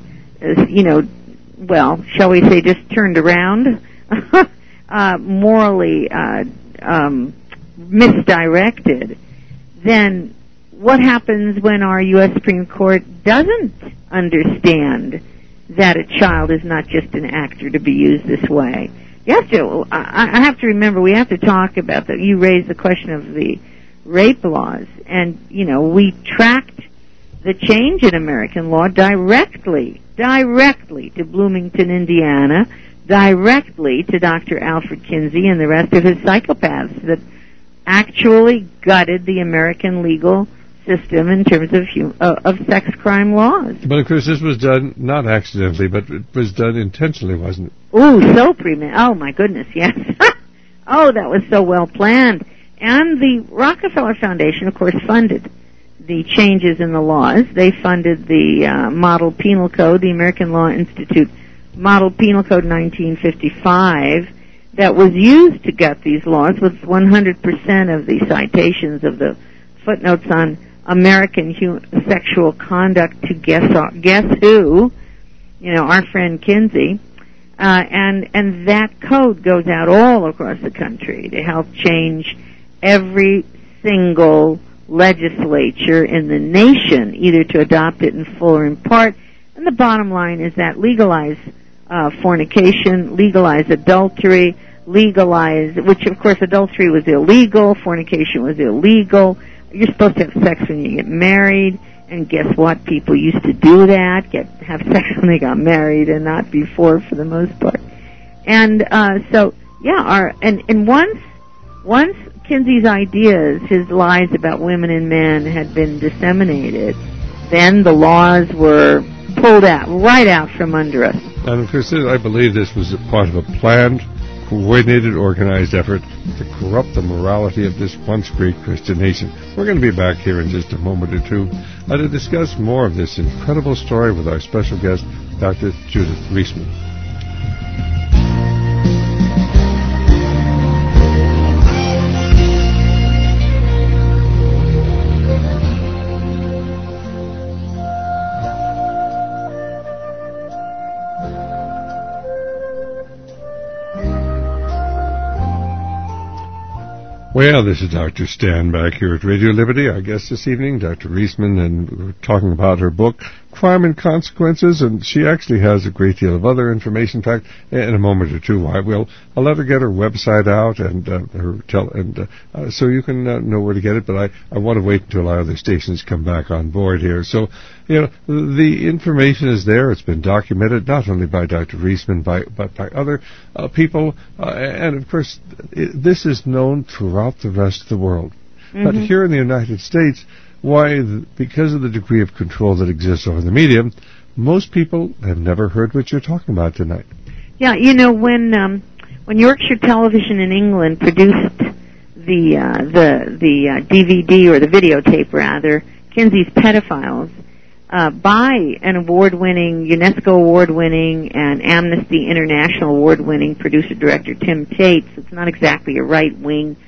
shall we say, just turned around, morally misdirected, then what happens when our U.S. Supreme Court doesn't understand that a child is not just an actor to be used this way? I have to remember, we have to talk about that. You raised the question of the rape laws, and, we tracked the change in American law directly to Bloomington, Indiana, directly to Dr. Alfred Kinsey and the rest of his psychopaths that actually gutted the American legal system in terms of sex crime laws. But of course, this was done not accidentally, but it was done intentionally, wasn't it? Oh, so oh my goodness, yes. Oh, that was so well planned. And the Rockefeller Foundation, of course, funded the changes in the laws. They funded the Model Penal Code, the American Law Institute Model Penal Code 1955, that was used to gut these laws, with 100% of the citations of the footnotes on American sexual conduct to guess who, our friend Kinsey, and that code goes out all across the country to help change every single legislature in the nation, either to adopt it in full or in part. And the bottom line is that legalize fornication, legalize adultery, which of course adultery was illegal, fornication was illegal. You're supposed to have sex when you get married, and guess what? People used to do that, have sex when they got married and not before, for the most part. And and once Kinsey's ideas, his lies about women and men had been disseminated, then the laws were pulled right out from under us. And of course, I believe this was a part of a planned, coordinated, organized effort to corrupt the morality of this once great Christian nation. We're going to be back here in just a moment or two to discuss more of this incredible story with our special guest, Dr. Judith Reisman. Well, this is Dr. Stan back here at Radio Liberty. Our guest this evening, Dr. Reisman, and we're talking about her book, Crime and Consequences, and she actually has a great deal of other information. In fact, in a moment or two, I'll let her get her website out and so you can know where to get it. But I want to wait until our other stations come back on board here. So, the information is there. It's been documented not only by Dr. Reisman, but by other people, and of course, this is known throughout the rest of the world. Mm-hmm. But here in the United States, because of the degree of control that exists over the media, most people have never heard what you're talking about tonight. Yeah, when Yorkshire Television in England produced the DVD or the videotape rather, Kinsey's Pedophiles, by an award-winning, UNESCO award-winning, and Amnesty International award-winning producer-director Tim Tates. It's not exactly a right-wing,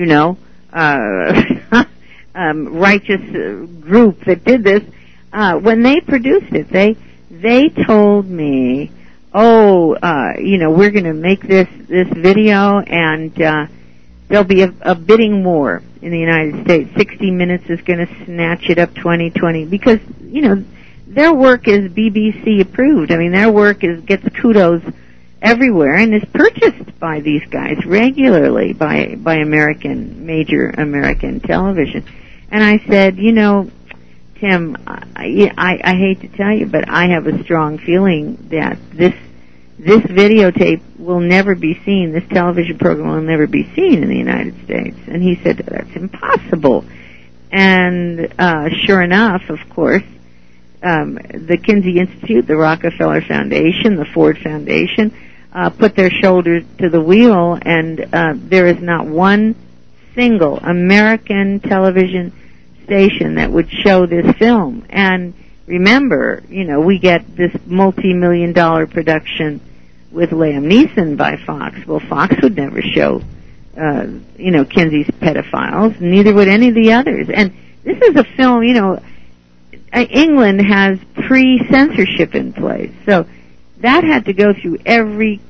righteous group that did this. When they produced it, they told me, we're going to make this video, and there'll be a bidding war in the United States. 60 Minutes is going to snatch it up 2020 because, their work is BBC approved. I mean, their work gets kudos everywhere and is purchased by these guys regularly by major American television. And I said, Tim, I hate to tell you, but I have a strong feeling that this videotape will never be seen, this television program will never be seen in the United States. And he said, that's impossible. And sure enough, of course, the Kinsey Institute, the Rockefeller Foundation, the Ford Foundation put their shoulder to the wheel, and there is not one single American television station that would show this film. And remember, we get this multi-million-dollar production with Liam Neeson by Fox. Well, Fox would never show, Kinsey's Pedophiles. Neither would any of the others. And this is a film, England has pre-censorship in place. So that had to go through every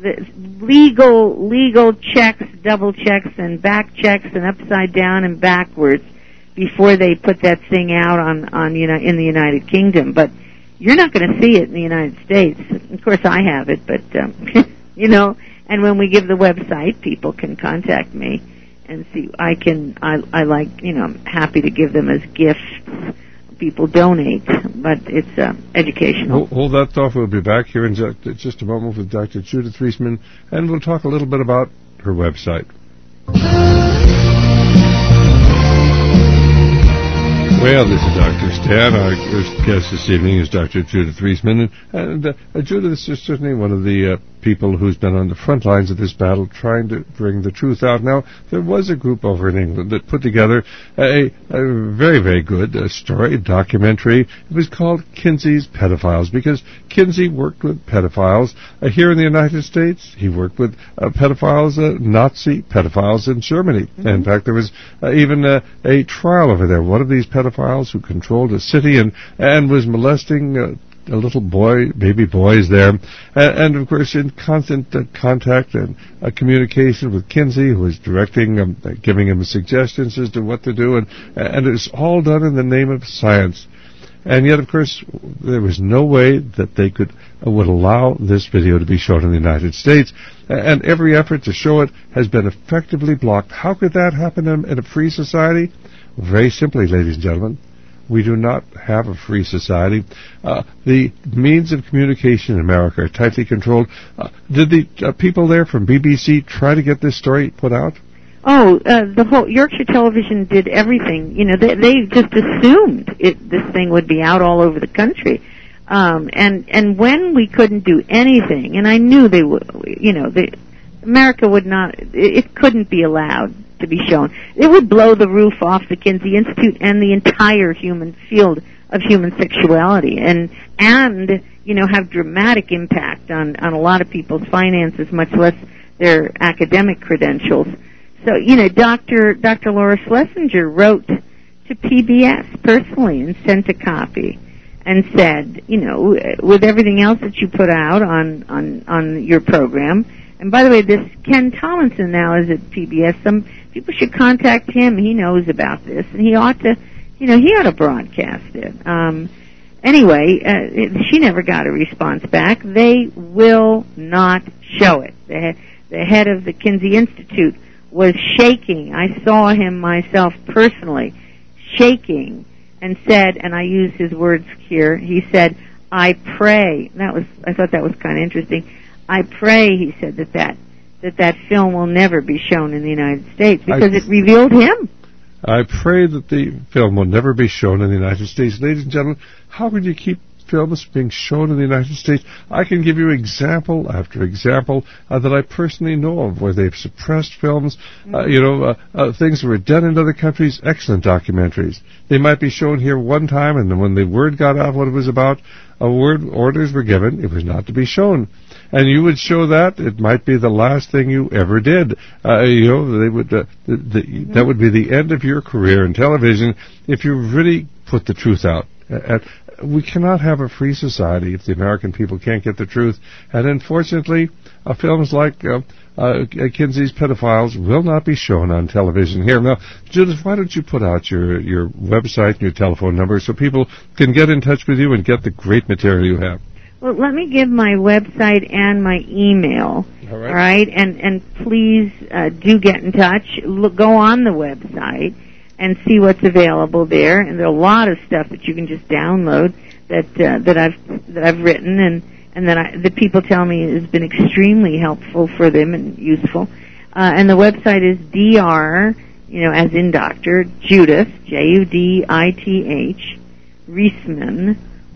legal checks, double checks, and back checks, and upside down and backwards before they put that thing out in the United Kingdom. But you're not going to see it in the United States. Of course, I have it, but and when we give the website, people can contact me and see. I'm happy to give them as gifts. People donate, but it's educational. Hold that thought. We'll be back here in just a moment with Dr. Judith Reisman, and we'll talk a little bit about her website. Well, this is Dr. Stan. Our first guest this evening is Dr. Judith Reisman. And Judith is certainly one of the people who's been on the front lines of this battle trying to bring the truth out. Now, there was a group over in England that put together a very, very good story, documentary. It was called Kinsey's Pedophiles because Kinsey worked with pedophiles here in the United States. He worked with pedophiles, Nazi pedophiles in Germany. Mm-hmm. In fact, there was even a trial over there. One of these pedophiles who controlled a city and was molesting a little boy, baby boys there, and of course in constant contact and communication with Kinsey, who was directing, giving him suggestions as to what to do, and it was all done in the name of science. And yet, of course, there was no way that they would allow this video to be shown in the United States, and every effort to show it has been effectively blocked. How could that happen in a free society? Very simply, ladies and gentlemen, we do not have a free society. The means of communication in America are tightly controlled. Did the people there from BBC try to get this story put out? The whole Yorkshire Television did everything. They just assumed this thing would be out all over the country. And when we couldn't do anything, and I knew they would, America would not, it couldn't be allowed to be shown. It would blow the roof off the Kinsey Institute and the entire human field of human sexuality, and have dramatic impact on a lot of people's finances, much less their academic credentials. So, Dr. Laura Schlesinger wrote to PBS personally and sent a copy and said, with everything else that you put out on your program, And by the way, this Ken Tomlinson now is at PBS. Some people should contact him. He knows about this, and he ought to broadcast it. Anyway, she never got a response back. They will not show it. The head of the Kinsey Institute was shaking. I saw him myself personally, shaking, and said, and I use his words here, he said, I pray. I thought that was kind of interesting. I pray, he said, that film will never be shown in the United States because it revealed him. I pray that the film will never be shown in the United States. Ladies and gentlemen, how can you keep films being shown in the United States? I can give you example after example that I personally know of where they've suppressed films, things that were done in other countries, excellent documentaries. They might be shown here one time, and then when the word got out what it was about, orders were given, it was not to be shown. And you would show that, it might be the last thing you ever did. That would be the end of your career in television if you really put the truth out. We cannot have a free society if the American people can't get the truth. And unfortunately, films like Kinsey's Pedophiles will not be shown on television here. Now, Judith, why don't you put out your website and your telephone number so people can get in touch with you and get the great material you have? Well, let me give my website and my email. All right? And please do get in touch. Go on the website and see what's available there. And there are a lot of stuff that you can just download that I've written and that people tell me has been extremely helpful for them and useful. And the website is Dr. As in Doctor, Judith, Judith, Reisman,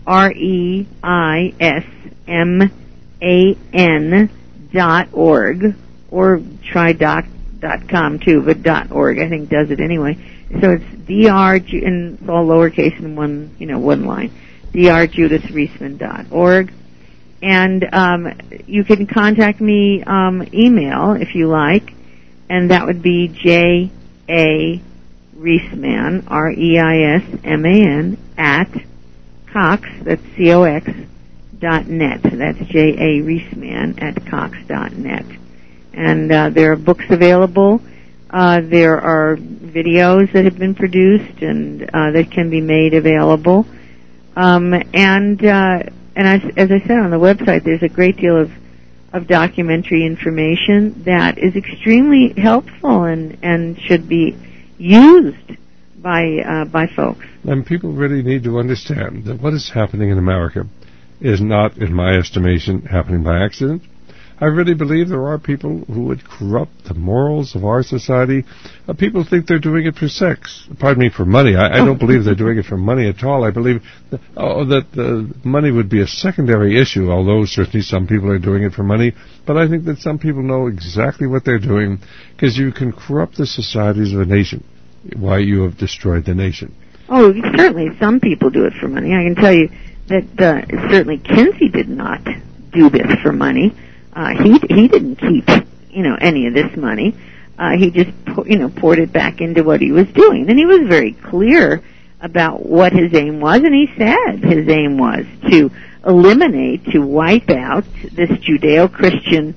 REISMAN.org, or try .com too, but .org I think does it anyway. So it's Dr. and it's all lowercase in one line. drjudithreisman.org. And you can contact me email if you like, and that would be J.A. Reisman, REISMAN, at Cox, that's COX, .net. That's J.A. Reisman at Cox.net. And there are books available. There are videos that have been produced and that can be made available. And as I said on the website, there's a great deal of documentary information that is extremely helpful and should be used by folks. And people really need to understand that what is happening in America is not, in my estimation, happening by accident. I really believe there are people who would corrupt the morals of our society. People think they're doing it for sex. Pardon me, for money. I don't believe they're doing it for money at all. I believe that money would be a secondary issue, although certainly some people are doing it for money. But I think that some people know exactly what they're doing, because you can corrupt the societies of a nation. Why you have destroyed the nation. Oh, certainly some people do it for money. I can tell you that certainly Kinsey did not do this for money. He didn't keep any of this money. He just poured it back into what he was doing, and he was very clear about what his aim was. And he said his aim was to eliminate, to wipe out this Judeo-Christian,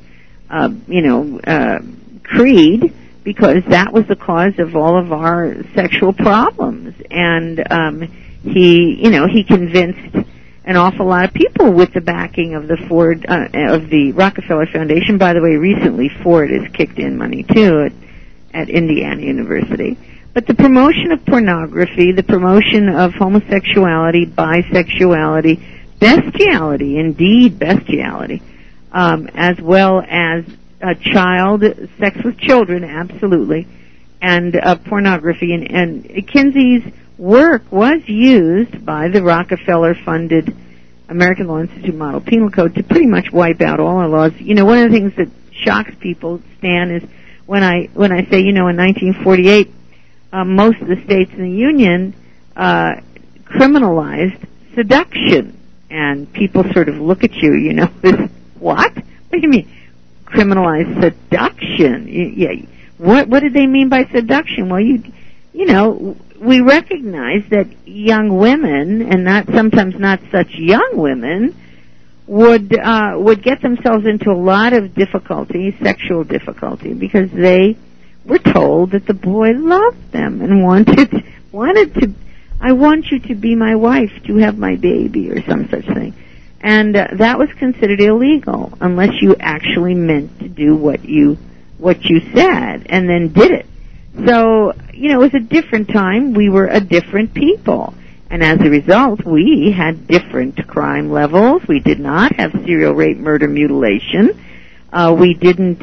creed, because that was the cause of all of our sexual problems. And he convinced an awful lot of people with the backing of the Rockefeller Foundation. By the way, recently Ford has kicked in money too at Indiana University. But the promotion of pornography, the promotion of homosexuality, bisexuality, bestiality, indeed bestiality, as well as sex with children, absolutely, and pornography. And Kinsey's work was used by the Rockefeller-funded American Law Institute Model Penal Code to pretty much wipe out all our laws. One of the things that shocks people, Stan, is when I say, in 1948, most of the states in the Union criminalized seduction, and people sort of look at you, what? What do you mean? Criminalize seduction? Yeah. What did they mean by seduction? Well, we recognize that young women, and sometimes not such young women, would get themselves into a lot of difficulty, sexual difficulty, because they were told that the boy loved them and wanted to. I want you to be my wife, to have my baby, or some such thing. And that was considered illegal unless you actually meant to do what you said and then did it. So, it was a different time. We were a different people. And as a result, we had different crime levels. We did not have serial rape, murder, mutilation. We didn't,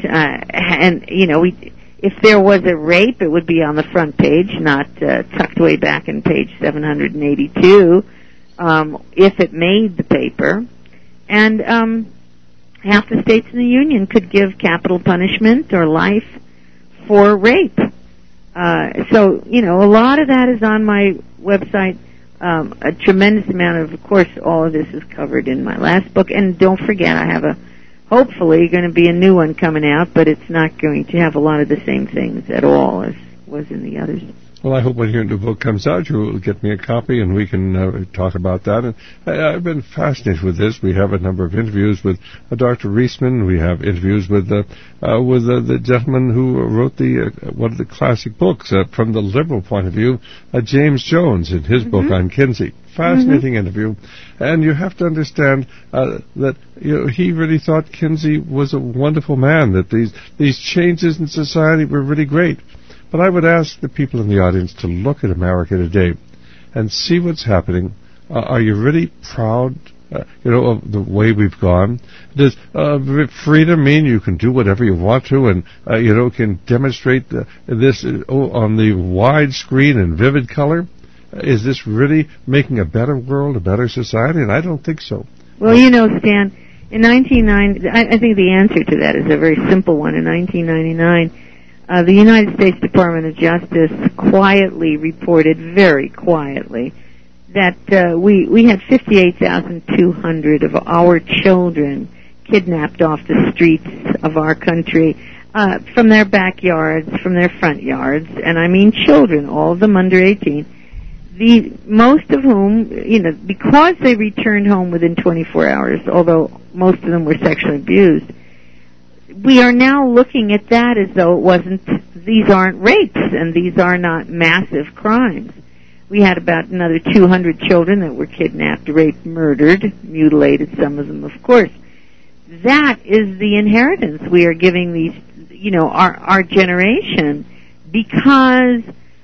if there was a rape, it would be on the front page, not tucked away back in page 782, if it made the paper. And half the states in the Union could give capital punishment or life for rape. So, a lot of that is on my website. A tremendous amount of course, all of this is covered in my last book. And don't forget, I have hopefully going to be a new one coming out, but it's not going to have a lot of the same things at all as was in the others. Well, I hope when your new book comes out, you will get me a copy and we can talk about that. And I've been fascinated with this. We have a number of interviews with Dr. Reisman. We have interviews with the gentleman who wrote one of the classic books from the liberal point of view, James Jones, in his book on Kinsey. Fascinating interview. And you have to understand that he really thought Kinsey was a wonderful man, that these changes in society were really great. But I would ask the people in the audience to look at America today and see what's happening. Are you really proud, of the way we've gone? Does freedom mean you can do whatever you want to and, can demonstrate this on the wide screen in vivid color? Is this really making a better world, a better society? And I don't think so. Well, Stan, in 1990, I think the answer to that is a very simple one. In 1999, the United States Department of Justice quietly reported, very quietly, that we had 58,200 of our children kidnapped off the streets of our country, from their backyards, from their front yards, and I mean children, all of them under 18. Most of whom, because they returned home within 24 hours, although most of them were sexually abused, we are now looking at that as though these aren't rapes and these are not massive crimes. We had about another 200 children that were kidnapped, raped, murdered, mutilated, some of them, of course. That is the inheritance we are giving these, our generation, because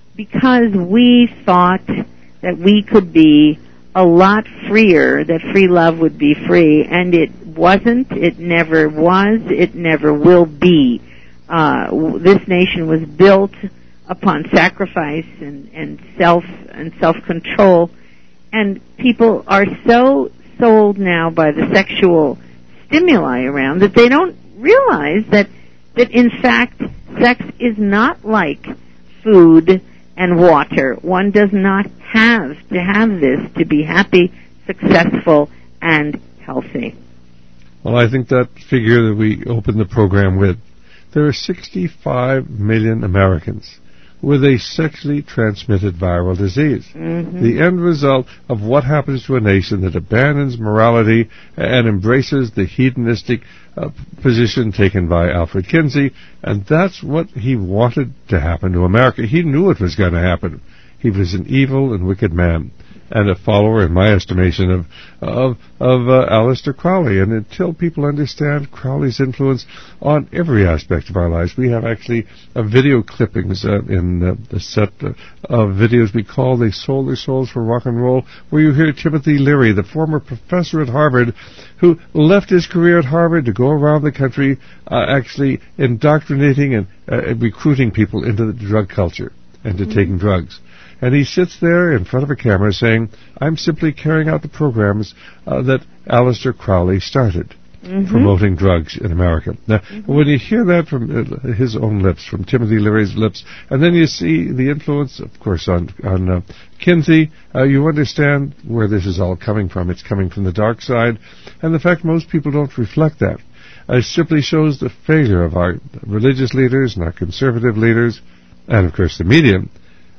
we thought that we could be a lot freer, that free love would be free, and it wasn't, it never was, it never will be. This nation was built upon sacrifice and self-control, and people are so sold now by the sexual stimuli around that they don't realize that in fact sex is not like food and water. One does not have to have this to be happy, successful, and healthy. Well, I think that figure that we opened the program with, there are 65 million Americans with a sexually transmitted viral disease. Mm-hmm. The end result of what happens to a nation that abandons morality and embraces the hedonistic position taken by Alfred Kinsey, and that's what he wanted to happen to America. He knew it was going to happen. He was an evil and wicked man, and a follower, in my estimation, of Aleister Crowley. And until people understand Crowley's influence on every aspect of our lives, we have actually video clippings in the set of videos we call the Solar Souls for Rock and Roll, where you hear Timothy Leary, the former professor at Harvard, who left his career at Harvard to go around the country actually indoctrinating and recruiting people into the drug culture and to taking drugs. And he sits there in front of a camera saying, I'm simply carrying out the programs that Aleister Crowley started, promoting drugs in America. Now, when you hear that from his own lips, from Timothy Leary's lips, and then you see the influence, of course, on Kinsey, you understand where this is all coming from. It's coming from the dark side, and the fact most people don't reflect that. It simply shows the failure of our religious leaders and our conservative leaders, and, of course, the media,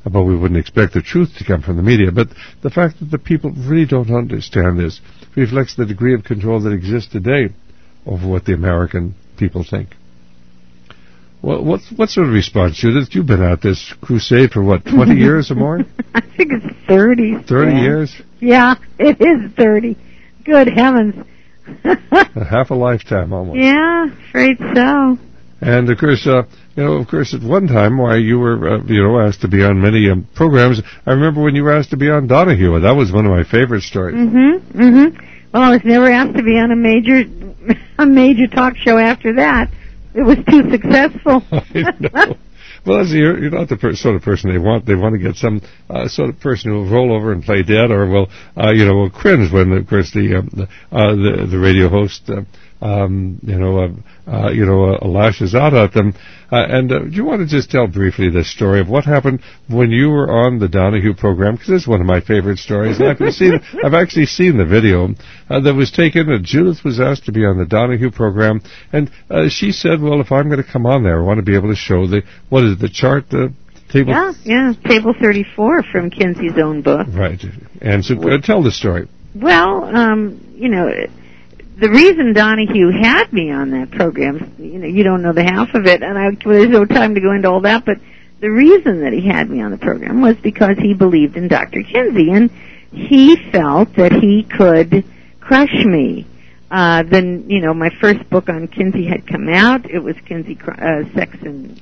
but we wouldn't expect the truth to come from the media. But the fact that the people really don't understand this reflects the degree of control that exists today over what the American people think. Well, what sort of response, Judith? You've been at this crusade for, 20 years or more? I think it's 30. 30 years? Yeah, it is 30. Good heavens. Half a lifetime, almost. Yeah, afraid so. And, of course, at one time, why you were, asked to be on many programs. I remember when you were asked to be on Donahue. That was one of my favorite stories. Well, I was never asked to be on a major talk show after that. It was too successful. I know. Well, you're not the sort of person they want. They want to get some sort of person who will roll over and play dead, or will cringe when, of course, the radio host lashes out at them. Do you want to just tell briefly the story of what happened when you were on the Donahue program? Because it's one of my favorite stories. And I've actually seen the video that was taken. Judith was asked to be on the Donahue program, and she said, "Well, if I'm going to come on there, I want to be able to show the chart." Table. Yeah, Table 34 from Kinsey's own book. Right, and so tell the story. Well, the reason Donahue had me on that program, you don't know the half of it, and there's no time to go into all that, but the reason that he had me on the program was because he believed in Dr. Kinsey, and he felt that he could crush me. Then, my first book on Kinsey had come out. It was Kinsey Sex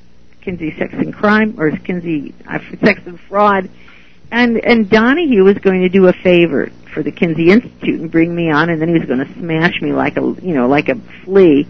and Crime, or Kinsey Sex and Fraud, and Donahue was going to do a favor for the Kinsey Institute and bring me on, and then he was going to smash me like a flea.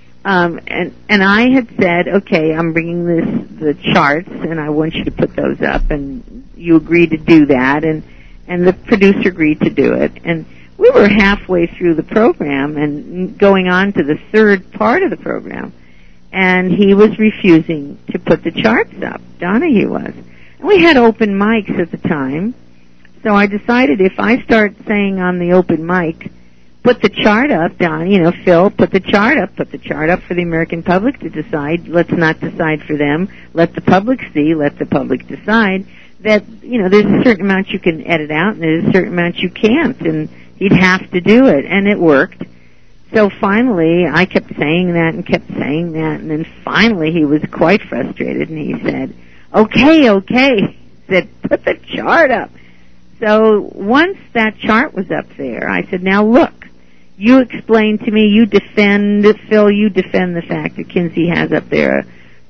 And I had said, okay, I'm bringing the charts, and I want you to put those up, and you agreed to do that, and the producer agreed to do it, and we were halfway through the program and going on to the third part of the program, and he was refusing to put the charts up. Donahue was. And we had open mics at the time. So I decided if I start saying on the open mic, put the chart up, Phil, put the chart up for the American public to decide. Let's not decide for them. Let the public see, let the public decide that, there's a certain amount you can edit out and there's a certain amount you can't, and he'd have to do it, and it worked. So finally, I kept saying that, and then finally he was quite frustrated, and he said, okay, he said, put the chart up. So once that chart was up there, I said, now look, you explain to me, Phil, you defend the fact that Kinsey has up there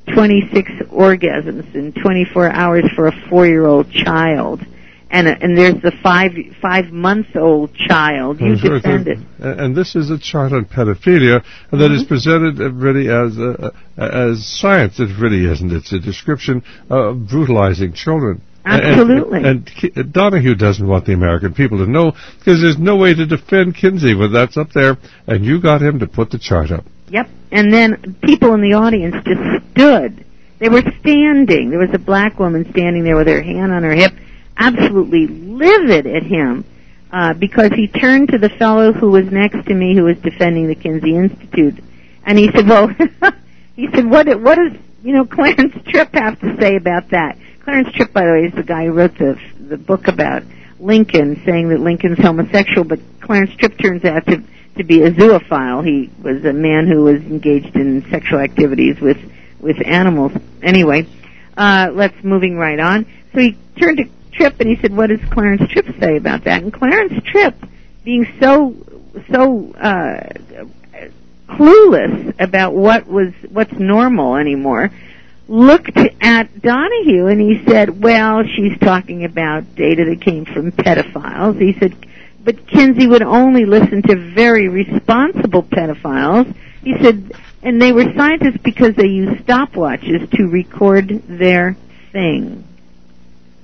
26 orgasms in 24 hours for a 4-year-old child, and there's the 5-month-old child. You defend it. And this is a chart on pedophilia that is presented really as science. It really isn't. It's a description of brutalizing children. Absolutely. And Donahue doesn't want the American people to know, because there's no way to defend Kinsey when that's up there, and you got him to put the chart up. Yep. And then people in the audience just stood. They were standing. There was a black woman standing there with her hand on her hip, absolutely livid at him, because he turned to the fellow who was next to me who was defending the Kinsey Institute, and he said, well, what does, Clarence Tripp have to say about that? Clarence Tripp, by the way, is the guy who wrote the book about Lincoln, saying that Lincoln's homosexual, but Clarence Tripp turns out to be a zoophile. He was a man who was engaged in sexual activities with animals. Anyway, moving right on. So he turned to Tripp and he said, what does Clarence Tripp say about that? And Clarence Tripp, being so clueless about what's normal anymore, looked at Donahue and he said, well, she's talking about data that came from pedophiles. He said, but Kinsey would only listen to very responsible pedophiles. He said, and they were scientists because they used stopwatches to record their thing.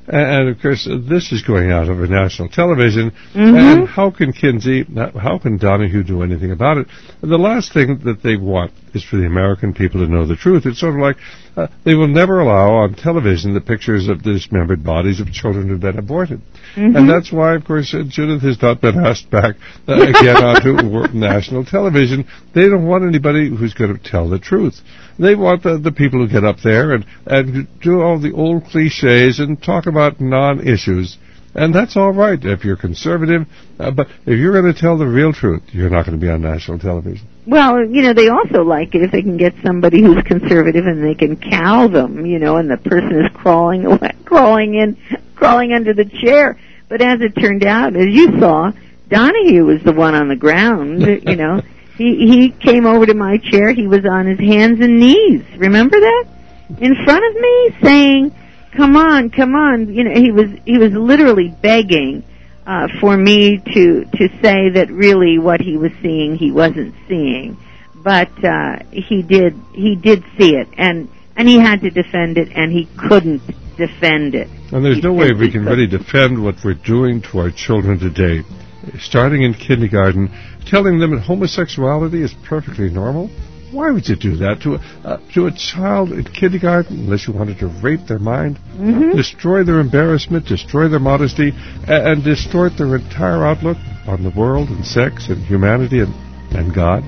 And, of course, this is going out over national television. And how can Donahue do anything about it? And the last thing that they want is for the American people to know the truth. It's sort of like they will never allow on television the pictures of the dismembered bodies of children who've been aborted. And that's why, of course, Judith has not been asked back again onto national television. They don't want anybody who's going to tell the truth. They want the people who get up there and do all the old cliches and talk about non-issues. And that's all right if you're conservative, but if you're going to tell the real truth, you're not going to be on national television. Well, they also like it if they can get somebody who's conservative and they can cow them, and the person is crawling under the chair. But as it turned out, as you saw, Donahue was the one on the ground, He came over to my chair. He was on his hands and knees. Remember that? In front of me, saying, "Come on, come on." He was literally begging for me to say that really what he was seeing he wasn't seeing, but he did see it, and he had to defend it, and he couldn't defend it. And there's no way we can really defend what we're doing to our children today. Starting in kindergarten, telling them that homosexuality is perfectly normal? Why would you do that to a child in kindergarten unless you wanted to rape their mind, destroy their embarrassment, destroy their modesty, and distort their entire outlook on the world and sex and humanity and God?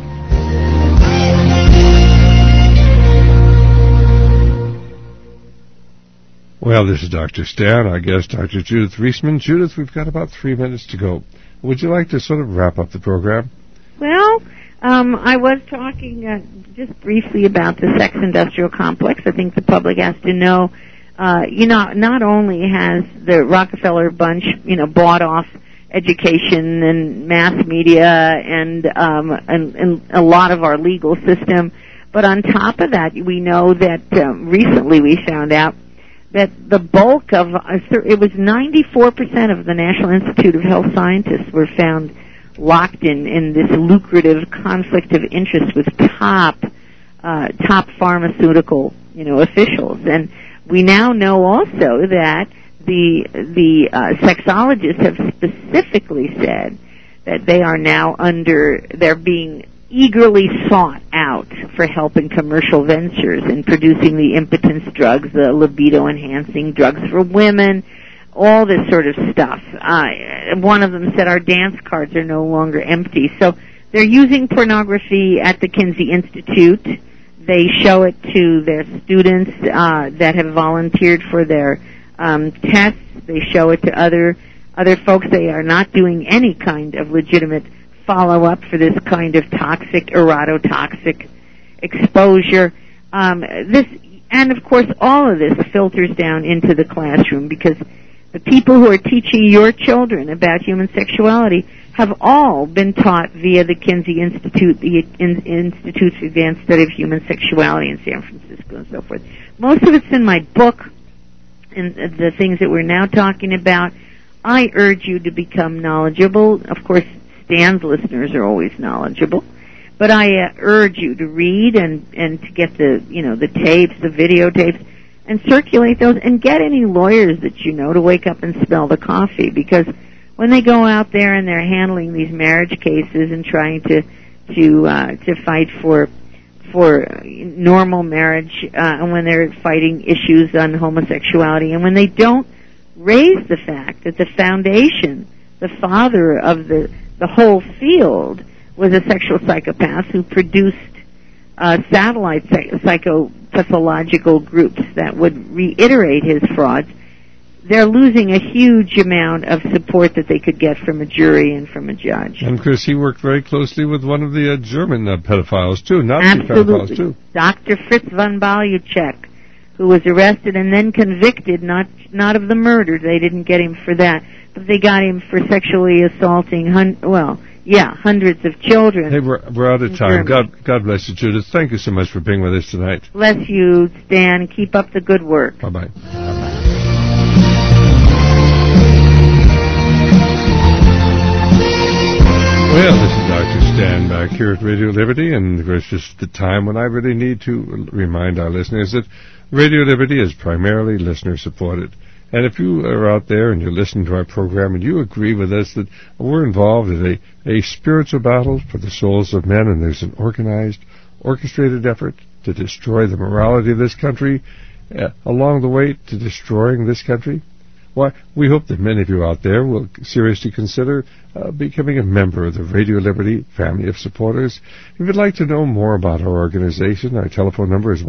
Well, this is Dr. Stan, our guest, Dr. Judith Reisman. Judith, we've got about 3 minutes to go. Would you like to sort of wrap up the program? Well, I was talking just briefly about the sex industrial complex. I think the public has to know, not only has the Rockefeller bunch, bought off education and mass media and a lot of our legal system, but on top of that, we know that recently we found out that the bulk of, it was 94% of the National Institute of Health scientists were found locked in this lucrative conflict of interest with top pharmaceutical, officials. And we now know also that the sexologists have specifically said that they are now they're being eagerly sought out for help in commercial ventures in producing the impotence drugs, the libido-enhancing drugs for women, all this sort of stuff. One of them said our dance cards are no longer empty. So they're using pornography at the Kinsey Institute. They show it to their students that have volunteered for their tests. They show it to other folks. They are not doing any kind of legitimate follow-up for this kind of toxic, erototoxic exposure. And of course, all of this filters down into the classroom because the people who are teaching your children about human sexuality have all been taught via the Kinsey Institute, the Institute for Advanced Study of Human Sexuality in San Francisco and so forth. Most of it's in my book and the things that we're now talking about. I urge you to become knowledgeable. Of course, Stan's listeners are always knowledgeable, but I urge you to read and to get the tapes, the videotapes, and circulate those, and get any lawyers that you know to wake up and smell the coffee, because when they go out there and they're handling these marriage cases and trying to fight for normal marriage, and when they're fighting issues on homosexuality, and when they don't raise the fact that the foundation, the father of the whole field, was a sexual psychopath who produced satellite psychopathological groups that would reiterate his frauds, they're losing a huge amount of support that they could get from a jury and from a judge. And Chris, he worked very closely with one of the German pedophiles too, Nazi pedophiles too. Dr. Fritz von Baluchek, who was arrested and then convicted, not of the murder. They didn't get him for that, but they got him for sexually assaulting hundreds of children. Hey, we're out of time. God bless you, Judith. Thank you so much for being with us tonight. Bless you, Stan. Keep up the good work. Bye-bye. Well, this is Dr. Stan back here at Radio Liberty, and of course, just the time when I really need to remind our listeners that Radio Liberty is primarily listener-supported. And if you are out there and you're listening to our program and you agree with us that we're involved in a spiritual battle for the souls of men, and there's an organized, orchestrated effort to destroy the morality of this country, along the way to destroying this country, why, we hope that many of you out there will seriously consider becoming a member of the Radio Liberty family of supporters. If you'd like to know more about our organization, our telephone number is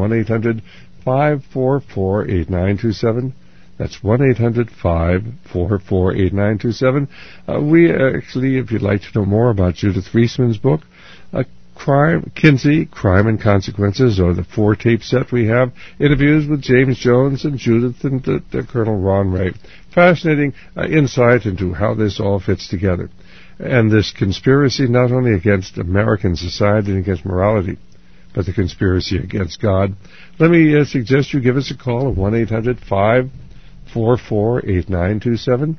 1-800-544-8927. That's 1-800-544-8927. We actually, if you'd like to know more about Judith Reisman's book, Kinsey, Crime and Consequences, or the 4-tape set we have, interviews with James Jones and Judith and Colonel Ron Ray. Fascinating insight into how this all fits together. And this conspiracy not only against American society and against morality, but the conspiracy against God. Let me suggest you give us a call at 1-800-544-8927.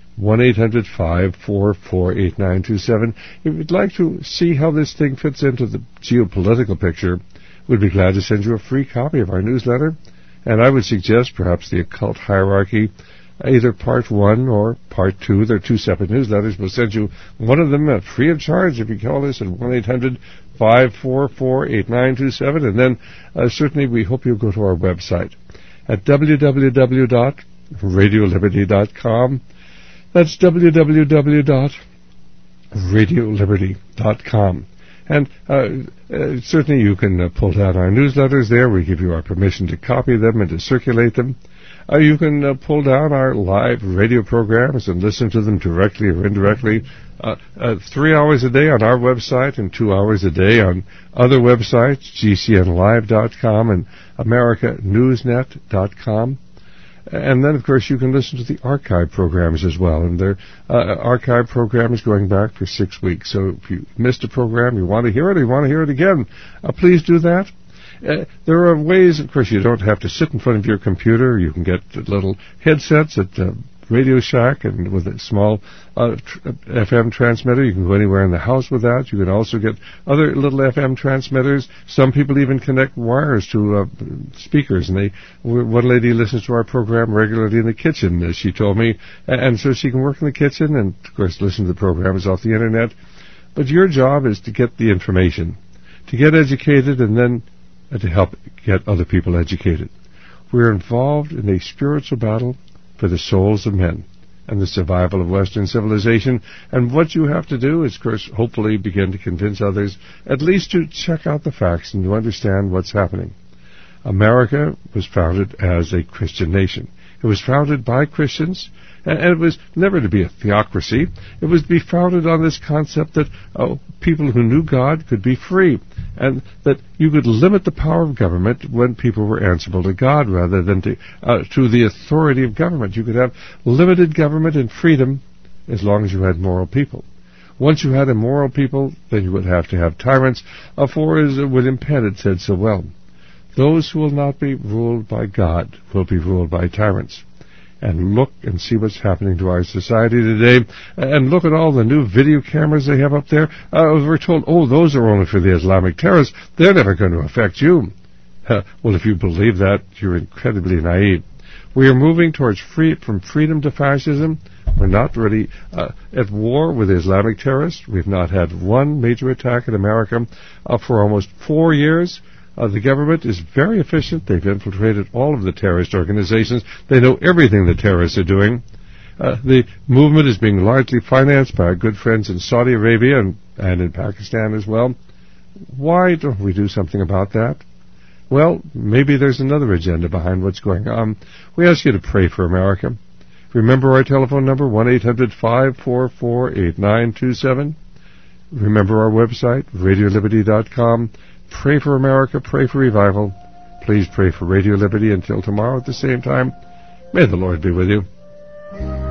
1-800-544-8927. If you'd like to see how this thing fits into the geopolitical picture, we'd be glad to send you a free copy of our newsletter. And I would suggest perhaps the Occult Hierarchy, either Part 1 or Part 2. They're two separate newsletters. We'll send you one of them free of charge if you call us at 1-800-544-8927. And then certainly we hope you'll go to our website at www.radioliberty.com. That's www.radioliberty.com. And certainly you can pull down our newsletters there. We give you our permission to copy them and to circulate them. You can pull down our live radio programs and listen to them directly or indirectly 3 hours a day on our website and 2 hours a day on other websites, GCNlive.com and AmericaNewsNet.com. And then, of course, you can listen to the archive programs as well. And they're archive programs going back for 6 weeks. So if you missed a program, you want to hear it, or you want to hear it again, please do that. There are ways, of course, you don't have to sit in front of your computer. You can get little headsets at Radio Shack, and with a small FM transmitter. You can go anywhere in the house with that. You can also get other little FM transmitters. Some people even connect wires to speakers. And one lady listens to our program regularly in the kitchen, as she told me, and so she can work in the kitchen and, of course, listen to the programs off the Internet. But your job is to get the information, to get educated, and then to help get other people educated. We're involved in a spiritual battle for the souls of men and the survival of Western civilization. And what you have to do is, of course, hopefully begin to convince others, at least to check out the facts and to understand what's happening. America was founded as a Christian nation. It was founded by Christians, and it was never to be a theocracy. It was to be founded on this concept that people who knew God could be free, and that you could limit the power of government when people were answerable to God rather than to the authority of government. You could have limited government and freedom as long as you had moral people. Once you had immoral people, then you would have to have tyrants, for as William Penn had said so well, those who will not be ruled by God will be ruled by tyrants. And look and see what's happening to our society today. And look at all the new video cameras they have up there. We're told, those are only for the Islamic terrorists. They're never going to affect you. Well, if you believe that, you're incredibly naive. We are moving towards from freedom to fascism. We're not really at war with Islamic terrorists. We've not had one major attack in America for almost 4 years. The government is very efficient. They've infiltrated all of the terrorist organizations. They know everything the terrorists are doing. The movement is being largely financed by our good friends in Saudi Arabia and in Pakistan as well. Why don't we do something about that? Well, maybe there's another agenda behind what's going on. We ask you to pray for America. Remember our telephone number, 1-800-544-8927. Remember our website, radioliberty.com. Pray for America, pray for revival. Please pray for Radio Liberty. Until tomorrow at the same time, may the Lord be with you.